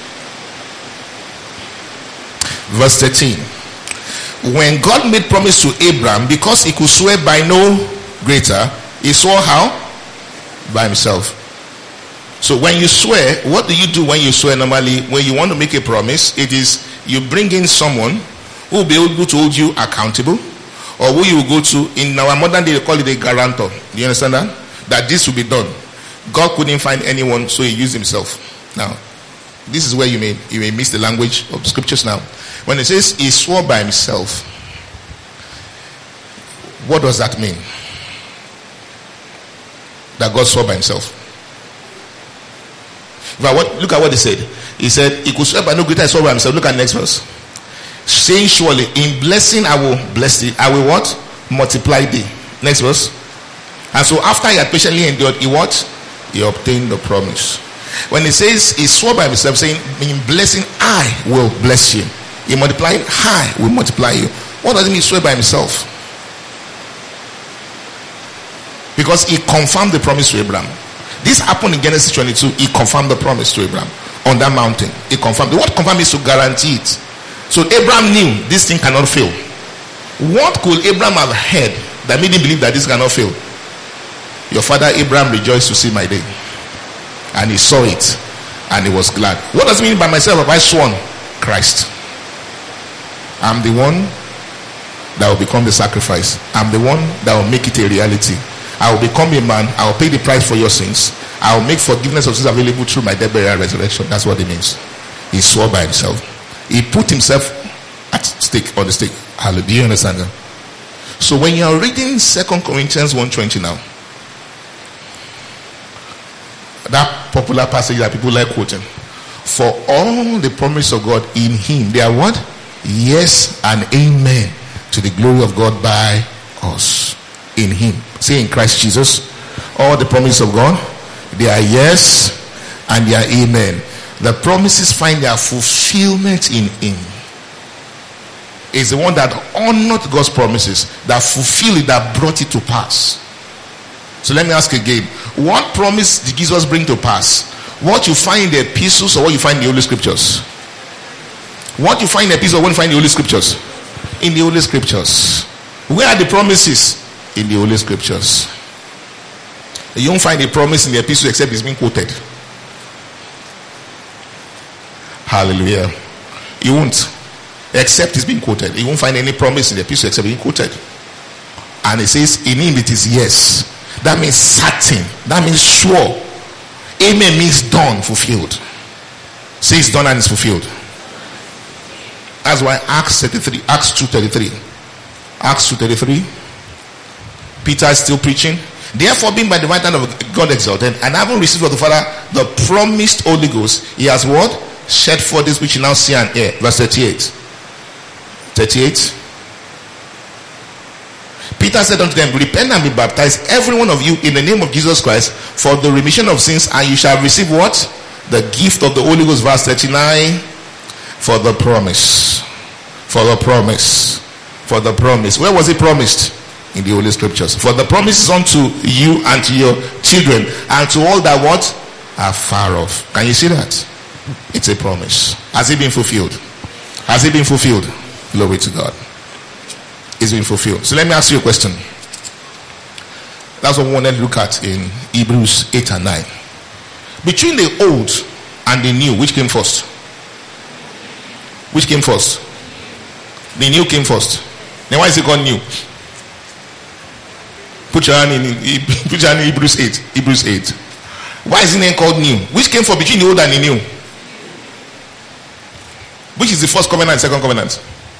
Verse thirteen. When God made promise to Abraham, because he could swear by no greater, he swore how? By himself. So when you swear, what do you do when you swear normally? When you want to make a promise, it is you bring in someone who will be able to hold you accountable, or who you will go to. In our modern day, they call it a guarantor. Do you understand that? That this will be done. God couldn't find anyone, so he used himself. Now, this is where you may you may miss the language of the scriptures now. When it says he swore by himself, what does that mean? That God swore by himself. But what, look at what he said. He said he could swear by no greater, he swore by himself. Look at the next verse. Saying, surely in blessing I will bless thee. I will what? Multiply thee. Next verse. And so after he had patiently endured, he what? He obtained the promise. When he says he swore by himself, saying in blessing I will bless you. In multiplying I will multiply you. What does it mean swear by himself? Because he confirmed the promise to Abraham. This happened in Genesis twenty-two. He confirmed the promise to Abraham on that mountain. He confirmed. The word confirm is to guarantee it. So Abraham knew this thing cannot fail. What could Abraham have heard that made him believe that this cannot fail? Your father Abraham rejoiced to see my day, and he saw it, and he was glad. What does it mean by myself? Have I sworn? Christ. I'm the one that will become the sacrifice. I'm the one that will make it a reality. I will become a man. I will pay the price for your sins. I will make forgiveness of sins available through my death, burial, and resurrection. That's what it means. He swore by himself. He put himself at stake, on the stake. Hallelujah. Do you understand that? So when you are reading Second Corinthians one twenty now, that popular passage that people like quoting, for all the promise of God in him, they are what? Yes and amen to the glory of God by us. In him. Say in Christ Jesus, all the promise of God, they are yes and they are amen. The promises find their fulfillment in him. It's the one that honored God's promises, that fulfilled it, that brought it to pass. So let me ask again, what promise did Jesus bring to pass? What you find in the epistles or what you find in the Holy Scriptures? What you find in the epistles or what you find in the Holy Scriptures? In the Holy Scriptures. Where are the promises? In the Holy Scriptures. You won't find a promise in the epistle except it's being quoted. Hallelujah. You won't. Except it's being quoted. You won't find any promise in the epistle except being quoted. And it says in him it is yes. That means certain. That means sure. Amen means done, fulfilled. Say it's done and it's fulfilled. That's why Acts thirty-three, Acts two thirty-three. Acts two thirty-three. Peter is still preaching. Therefore, being by the right hand of God exalted, and having received of the Father the promised Holy Ghost, he has what? Shed forth this which you now see and hear. Verse thirty-eight. thirty-eight. Peter said unto them, repent and be baptized, every one of you, in the name of Jesus Christ, for the remission of sins, and you shall receive what? The gift of the Holy Ghost. Verse thirty-nine. For the promise. For the promise. For the promise. Where was it promised? In the Holy Scriptures. For the promise is unto you and to your children, and to all that what? Are far off. Can you see that? It's a promise. Has it been fulfilled? Has it been fulfilled? Glory to God. It's been fulfilled. So let me ask you a question. That's what we want to look at in Hebrews eight and nine. Between the old and the new, which came first? Which came first? The new came first. Then why is it called new? Put your hand in, put your hand in Hebrews eight. Hebrews eight. Why is it then called new? Which came from between the old and the new? Which is the first covenant and second covenant?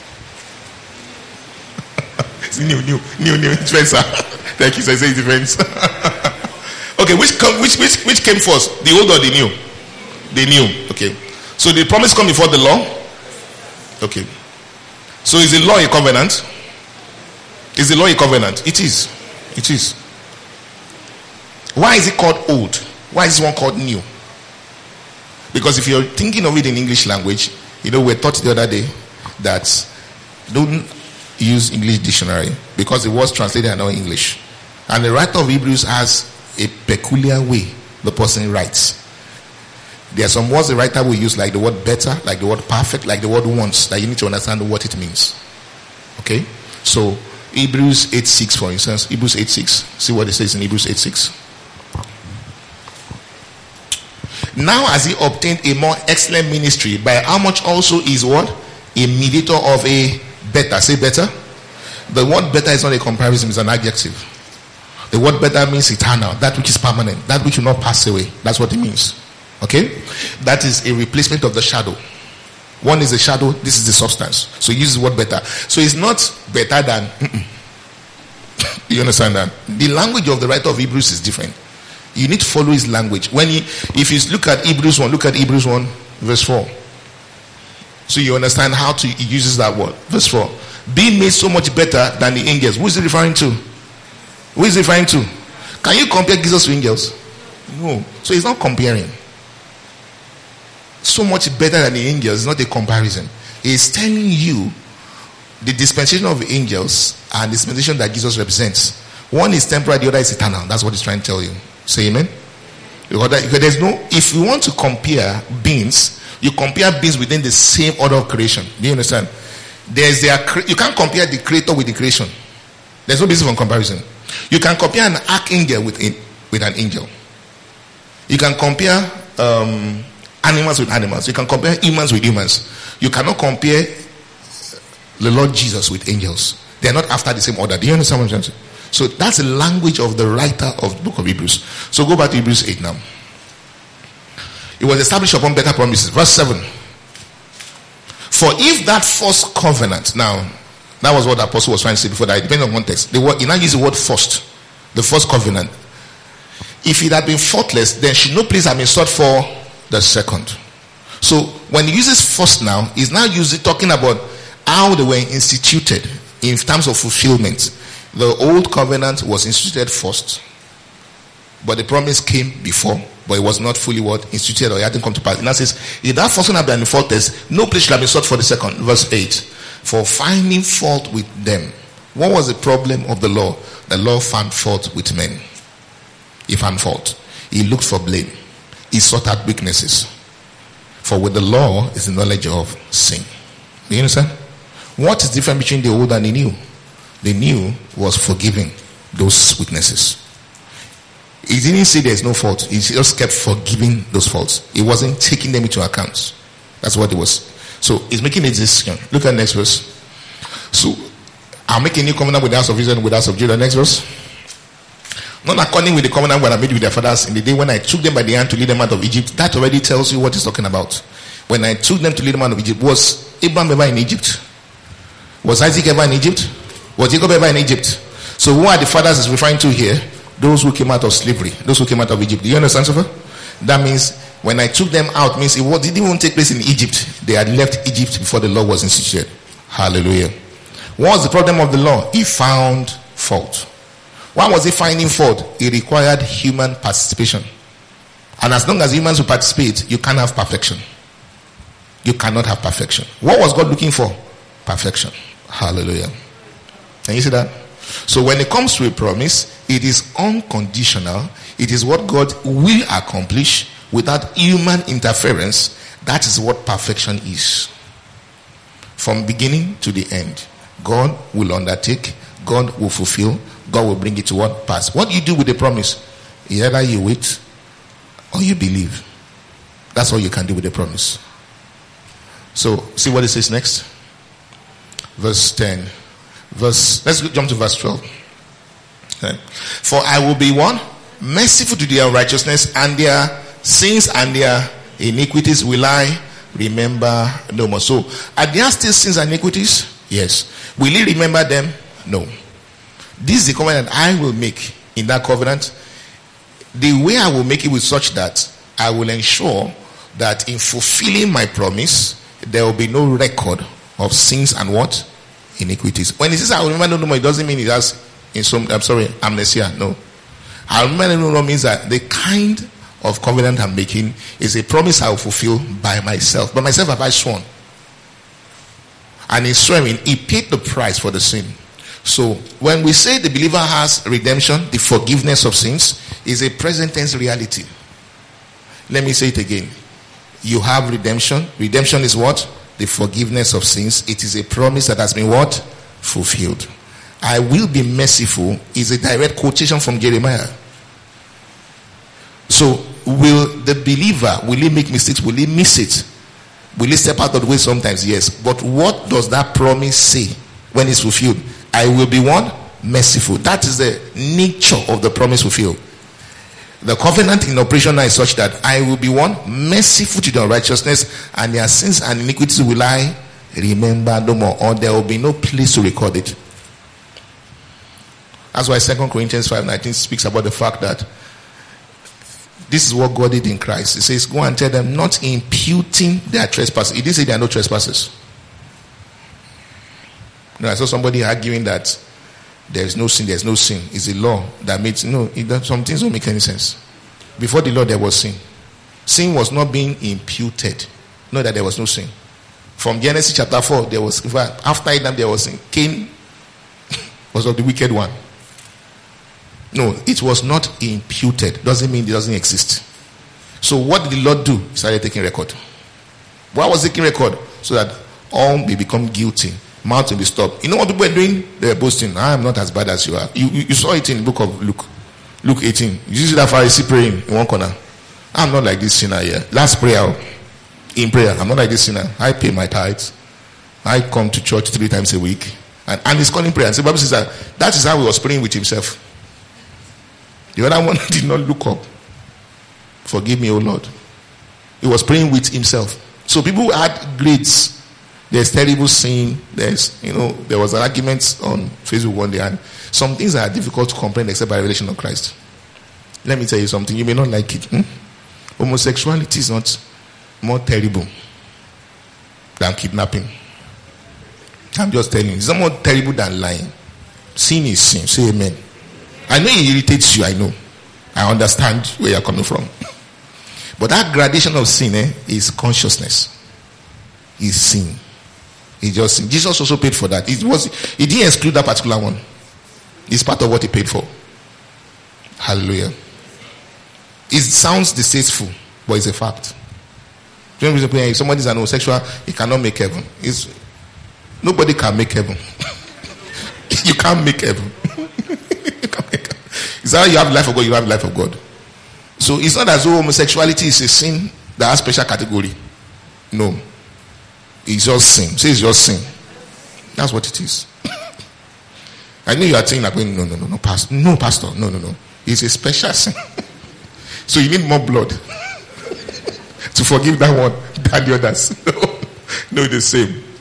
It's new, new, new, new. It's different, sir. Thank you, sir. It's different. Okay, which, come, which which which came first? The old or the new? The new. Okay. So the promise come before the law? Okay. So is the law a covenant? Is the law a covenant? It is. It is. Why is it called old? Why is this one called new? Because if you're thinking of it in English language, you know, we were taught the other day that don't use English dictionary because it was translated in our English. And the writer of Hebrews has a peculiar way the person writes. There are some words the writer will use, like the word better, like the word perfect, like the word once, that you need to understand what it means. Okay? So Hebrews eight six, for instance. Hebrews eight six. See what it says in Hebrews eight six. Now has he obtained a more excellent ministry, by how much also is what? A mediator of a better. Say better. The word better is not a comparison, it's an adjective. The word better means eternal, that which is permanent, that which will not pass away. That's what it means. Okay? That is a replacement of the shadow. One is the shadow, this is the substance. So he uses the word better. So it's not better than. You understand that? The language of the writer of Hebrews is different. You need to follow his language. When he, if you look at Hebrews one, look at Hebrews one, verse four. So you understand how to he uses that word. Verse four. Being made so much better than the angels. Who is he referring to? Who is he referring to? Can you compare Jesus to angels? No. So he's not comparing. So much better than the angels is not a comparison. He's telling you the dispensation of the angels and the dispensation that Jesus represents. One is temporal, the other is eternal. That's what he's trying to tell you. Say amen. Because there's no, if you want to compare beings, you compare beings within the same order of creation. Do you understand? There's their, you can't compare the creator with the creation. There's no basis for comparison. You can compare an archangel with a, with an angel. You can compare um, animals with animals. You can compare humans with humans. You cannot compare the Lord Jesus with angels. They are not after the same order. Do you understand what I'm saying? So that's the language of the writer of the book of Hebrews. So go back to Hebrews eight now. It was established upon better promises. Verse seven. For if that first covenant, now that was what the apostle was trying to say before that. It depends on context. The word, he now uses the word first. The first covenant. If it had been faultless, then should no place have been sought for the second. So when he uses first now, he's now using talking about how they were instituted in terms of fulfillment. The old covenant was instituted first, but the promise came before, but it was not fully what instituted, or it hadn't come to pass. And that says, if that first one had been faultless, no place shall have been sought for the second. Verse eight. For finding fault with them. What was the problem of the law? The law found fault with men. He found fault. He looked for blame. He sought out weaknesses. For with the law is the knowledge of sin. Do you understand? What is different between the old and the new? The new was forgiving those weaknesses. He didn't say there's no fault. He just kept forgiving those faults. He wasn't taking them into account. That's what it was. So he's making a decision. Look at the next verse. So I'll make a new covenant with the house of Israel and with the house of Judah. Next verse. Not according with the covenant that I made with their fathers in the day when I took them by the hand to lead them out of Egypt. That already tells you what he's talking about. When I took them to lead them out of Egypt was Abraham ever in Egypt? Was Isaac ever in Egypt? Was Jacob ever in Egypt? So who are the fathers is referring to here? Those who came out of slavery, those who came out of Egypt. Do you understand, so far? That means when I took them out, means it didn't even take place in Egypt. They had left Egypt before the law was instituted. Hallelujah. What was the problem of the law? He found fault. Why was he finding fault? It required human participation. And as long as humans will participate, you can't have perfection. You cannot have perfection. What was God looking for? Perfection. Hallelujah. Can you see that? So when it comes to a promise, it is unconditional. It is what God will accomplish without human interference. That is what perfection is. From beginning to the end, God will undertake, God will fulfill, God will bring it to what pass. What you do with the promise, either you wait or you believe. That's all you can do with the promise. So, see what it says next. Verse ten. Verse, let's jump to verse twelve. Okay. For I will be one, merciful to their righteousness, and their sins and their iniquities will I remember no more. So, are there still sins and iniquities? Yes. Will he remember them? No. This is the covenant I will make. In that covenant, the way I will make it with such that I will ensure that in fulfilling my promise, there will be no record of sins and what? Iniquities. When it says I will remember no more, it doesn't mean it has in some, I'm sorry, amnesia. No. I will remember no more means that the kind of covenant I'm making is a promise I will fulfill by myself. By myself have I sworn. And in swearing, he paid the price for the sin. So when we say the believer has redemption, the forgiveness of sins is a present tense reality. Let me say it again. You have redemption. Redemption is what? The forgiveness of sins. It is a promise that has been what? Fulfilled. I will be merciful is a direct quotation from Jeremiah. So will the believer, will he make mistakes? Will he miss it? Will he step out of the way sometimes? Yes. But what does that promise say when it's fulfilled? I will be one, merciful. That is the nature of the promise fulfilled. The covenant in operation now is such that I will be one, merciful to their righteousness, and their sins and iniquities will I remember no more, or there will be no place to record it. That's why Second Corinthians five nineteen speaks about the fact that this is what God did in Christ. It says, go and tell them not imputing their trespasses. It didn't say there are no trespasses. No, I saw somebody arguing that there is no sin, there is no sin. It's a law that makes, no, it, some things don't make any sense. Before the law, there was sin. Sin was not being imputed. Not that there was no sin. From Genesis chapter four, there was, after Adam, there was sin. Cain was of the wicked one. No, it was not imputed. Doesn't mean it doesn't exist. So what did the Lord do? He started taking record. Why was he taking record? So that all may become guilty. Mouth will be stopped. You know what people are doing? They're boasting. I am not as bad as you are. You, you, you saw it in the book of Luke. Luke eighteen. You see that Pharisee praying in one corner. I'm not like this sinner here. Last prayer. In prayer. I'm not like this sinner. I pay my tithes. I come to church three times a week. And, and he's calling prayer. And the Bible says that that is how he was praying with himself. The other one did not look up. Forgive me, O Lord. He was praying with himself. So people had grades. There's terrible sin. There's, you know, there was an argument on Facebook one day, and some things are difficult to comprehend except by revelation of Christ. Let me tell you something. You may not like it. Hmm? Homosexuality is not more terrible than kidnapping. I'm just telling you. It's not more terrible than lying. Sin is sin. Say amen. I know it irritates you. I know. I understand where you're coming from. But that gradation of sin eh, is consciousness. Is sin. He just sin. Jesus also paid for that. It was. He didn't exclude that particular one. It's part of what he paid for. Hallelujah. It sounds distasteful, but it's a fact. If somebody is an homosexual, he cannot make heaven. It's, nobody can make heaven. You can't make heaven. It's how you have life of God, you have life of God. So it's not as though homosexuality is a sin that has special category. No. It's just sin. Say it's just sin. That's what it is. I know you are saying like, no, no, no, no, pastor. No, pastor. No, no, no. It's a special sin. So you need more blood to forgive that one than the others. No, no, the same.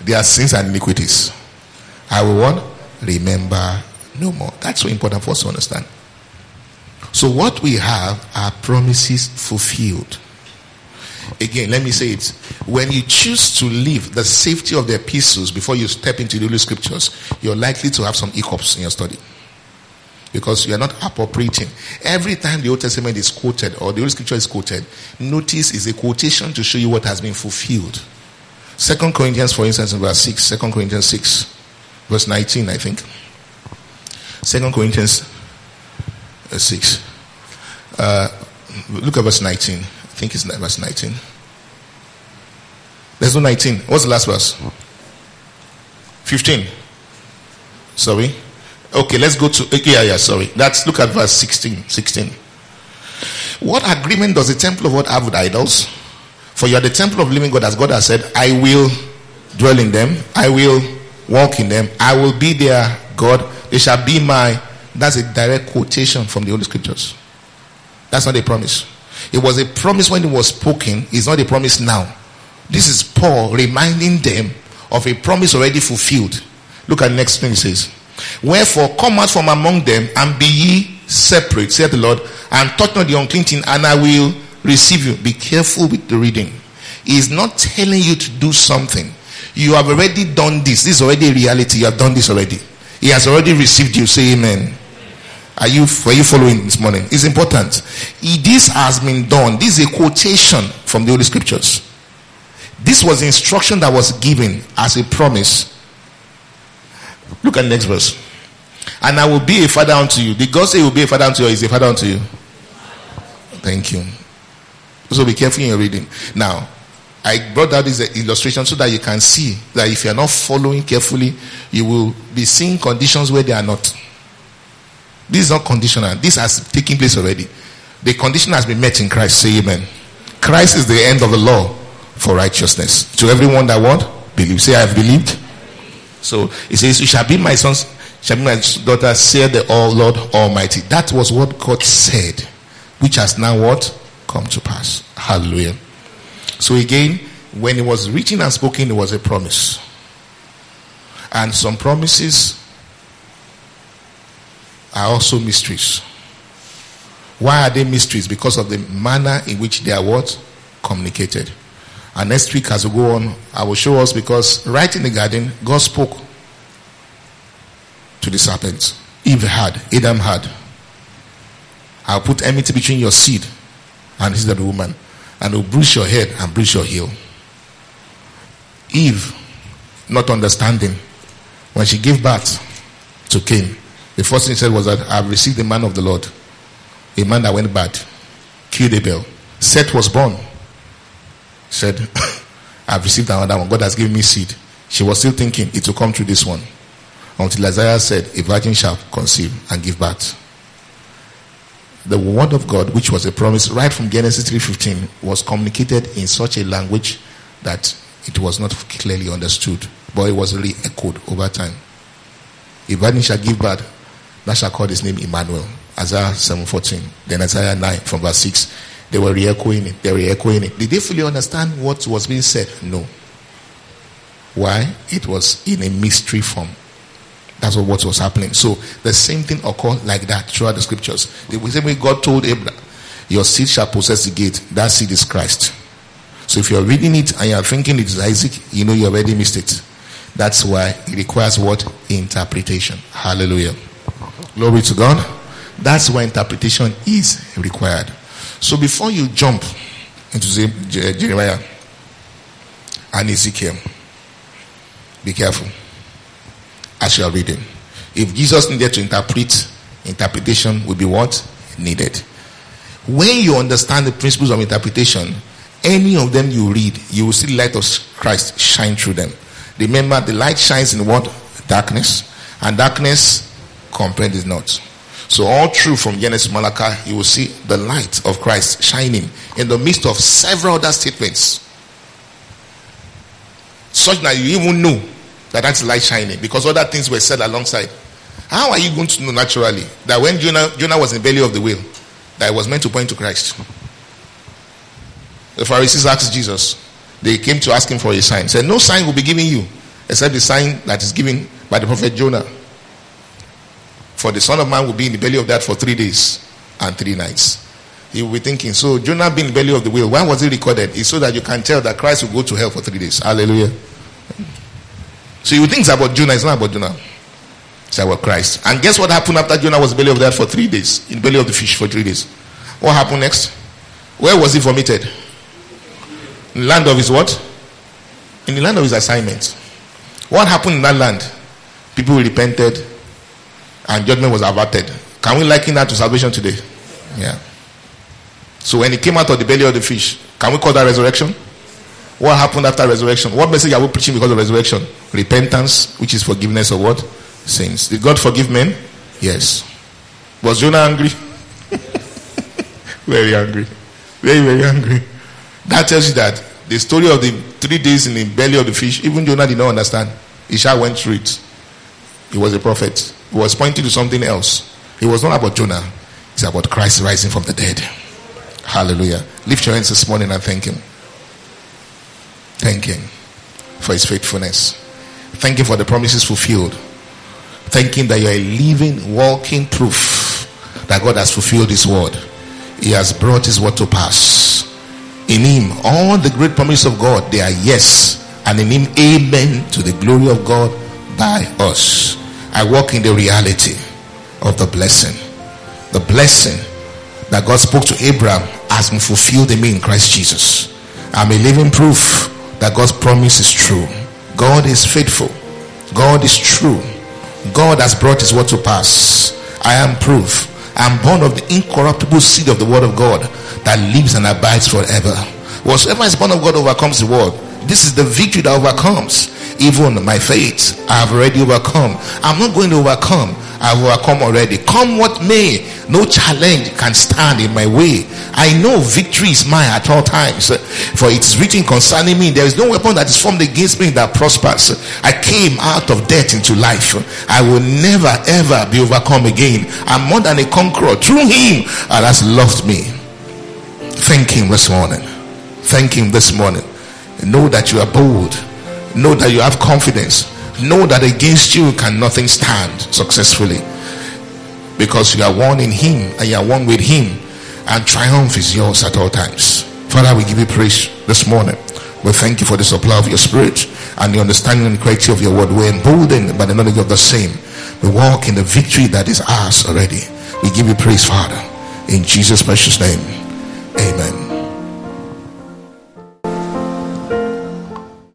their sins and iniquities, I will what? Remember no more. That's so important for us to understand. So what we have are promises fulfilled. Again, let me say it. When you choose to leave the safety of the epistles before you step into the Holy Scriptures, you're likely to have some hiccups in your study. Because you are not appropriating. Every time the Old Testament is quoted or the Holy Scripture is quoted, notice is a quotation to show you what has been fulfilled. Second Corinthians, for instance, in verse six. Second Corinthians six, verse nineteen, I think. Second Corinthians uh, six. Uh, look at verse nineteen. I think it's verse nineteen. There's no nineteen. What's the last verse? fifteen. Sorry. Okay, let's go to, okay, yeah, yeah, sorry. That's, look at verse sixteen. sixteen. What agreement does the temple of God have with idols? For you are the temple of living God, as God has said, I will dwell in them. I will walk in them. I will be their God. They shall be my, that's a direct quotation from the Holy Scriptures. That's not a promise. It was a promise when it was spoken. It's not a promise now. This is Paul reminding them of a promise already fulfilled. Look at the next thing he says. Wherefore come out from among them and be ye separate, saith the Lord, and touch not the unclean thing, and I will receive you. Be careful with the reading. He is not telling you to do something. You have already done this. This is already a reality. You have done this already. He has already received you. Say amen. Are you, were you following this morning? It's important. This has been done. This is a quotation from the Holy Scriptures. This was the instruction that was given as a promise. Look at the next verse. And I will be a father unto you. Did God say he will be a father unto you, or is a father unto you? Thank you. So be careful in your reading. Now, I brought out this illustration so that you can see that if you are not following carefully, you will be seeing conditions where they are not. This is not conditional. This has taken place already. The condition has been met in Christ. Say amen. Christ is the end of the law for righteousness. To everyone that what? Believe. Say, I have believed. So it says, you shall be my sons, shall be my daughter, said the all Lord Almighty. That was what God said, which has now what? Come to pass. Hallelujah. So again, when it was written and spoken, it was a promise. And some promises are also mysteries. Why are they mysteries? Because of the manner in which they are what? Communicated. And next week as we go on, I will show us, because right in the garden, God spoke to the serpent. Eve had, Adam had. I'll put enmity between your seed and his the woman, and will bruise your head and bruise your heel. Eve, not understanding, when she gave birth to Cain, the first thing she said was that I've received the man of the Lord, a man that went bad, killed Abel. Seth was born. Said, I've received another one. God has given me seed. She was still thinking it will come through this one, until Isaiah said, a virgin shall conceive and give birth. The word of God, which was a promise right from Genesis three fifteen, was communicated in such a language that it was not clearly understood, but it was really echoed over time. A virgin shall give birth, that shall call his name Emmanuel. Isaiah seven fourteen. Then Isaiah nine from verse six. They were re-echoing it. They were re-echoing it. Did they fully understand what was being said? No. Why? It was in a mystery form. That's what was happening. So the same thing occurred like that throughout the scriptures. The same way God told Abraham, your seed shall possess the gate. That seed is Christ. So if you're reading it and you're thinking it's Isaac, you know you already missed it. That's why it requires what? Interpretation. Hallelujah. Glory to God. That's why interpretation is required. So before you jump into Jeremiah and Ezekiel, be careful as you are reading. If Jesus needed to interpret, interpretation will be what? Needed. When you understand the principles of interpretation, any of them you read, you will see the light of Christ shine through them. Remember, the light shines in what? Darkness. And darkness comprehends not. So all through from Genesis to Malachi, you will see the light of Christ shining in the midst of several other statements, such that you even know that that's light shining, because other things were said alongside. How are you going to know naturally that when Jonah, Jonah was in the belly of the whale, that it was meant to point to Christ? The Pharisees asked Jesus. They came to ask him for a sign. Said, no sign will be given you except the sign that is given by the prophet Jonah. For the Son of Man will be in the belly of that for three days and three nights. You will be thinking, so Jonah being in the belly of the whale, why was it recorded? It's so that you can tell that Christ will go to hell for three days. Hallelujah. So you think it's about Jonah, it's not about Jonah. It's about Christ. And guess what happened after Jonah was in the belly of that for three days? In the belly of the fish for three days. What happened next? Where was he vomited? In the land of his what? In the land of his assignment. What happened in that land? People repented and judgment was averted. Can we liken that to salvation today? Yeah. So when he came out of the belly of the fish, can we call that resurrection? What happened after resurrection? What message are we preaching because of resurrection? Repentance, which is forgiveness of what? Sins. Did God forgive men? Yes. Was Jonah angry? Very angry. Very, very angry. That tells you that the story of the three days in the belly of the fish, even Jonah did not understand. Isha went through it. He was a prophet. He was pointing to something else. It was not about Jonah. It's about Christ rising from the dead. Hallelujah. Lift your hands this morning and thank him. Thank him for his faithfulness. Thank him for the promises fulfilled. Thank him that you are a living, walking proof that God has fulfilled his word. He has brought his word to pass. In him, all the great promises of God, they are yes. And in him, amen to the glory of God by us. I walk in the reality of the blessing. The blessing that God spoke to Abraham has been fulfilled in me in Christ Jesus. I'm a living proof that God's promise is true. God is faithful. God is true. God has brought his word to pass. I am proof. I am born of the incorruptible seed of the word of God that lives and abides forever. Whatsoever is born of God overcomes the world. This is the victory that overcomes. Even my faith, I have already overcome. I'm not going to overcome. I've overcome already. Come what may, no challenge can stand in my way. I know victory is mine at all times. For it is written concerning me, there is no weapon that is formed against me that prospers. I came out of death into life. I will never ever be overcome again. I'm more than a conqueror through him that has loved me. Thank him this morning. Thank him this morning. Know that you are bold. Know that you have confidence. Know that against you can nothing stand successfully, because you are one in him and you are one with him, and triumph is yours at all times. Father, we give you praise this morning. We thank you for the supply of your spirit and the understanding and clarity of your word. We're emboldened by the knowledge of the same. We walk in the victory that is ours already. We give you praise, Father, in Jesus' precious name.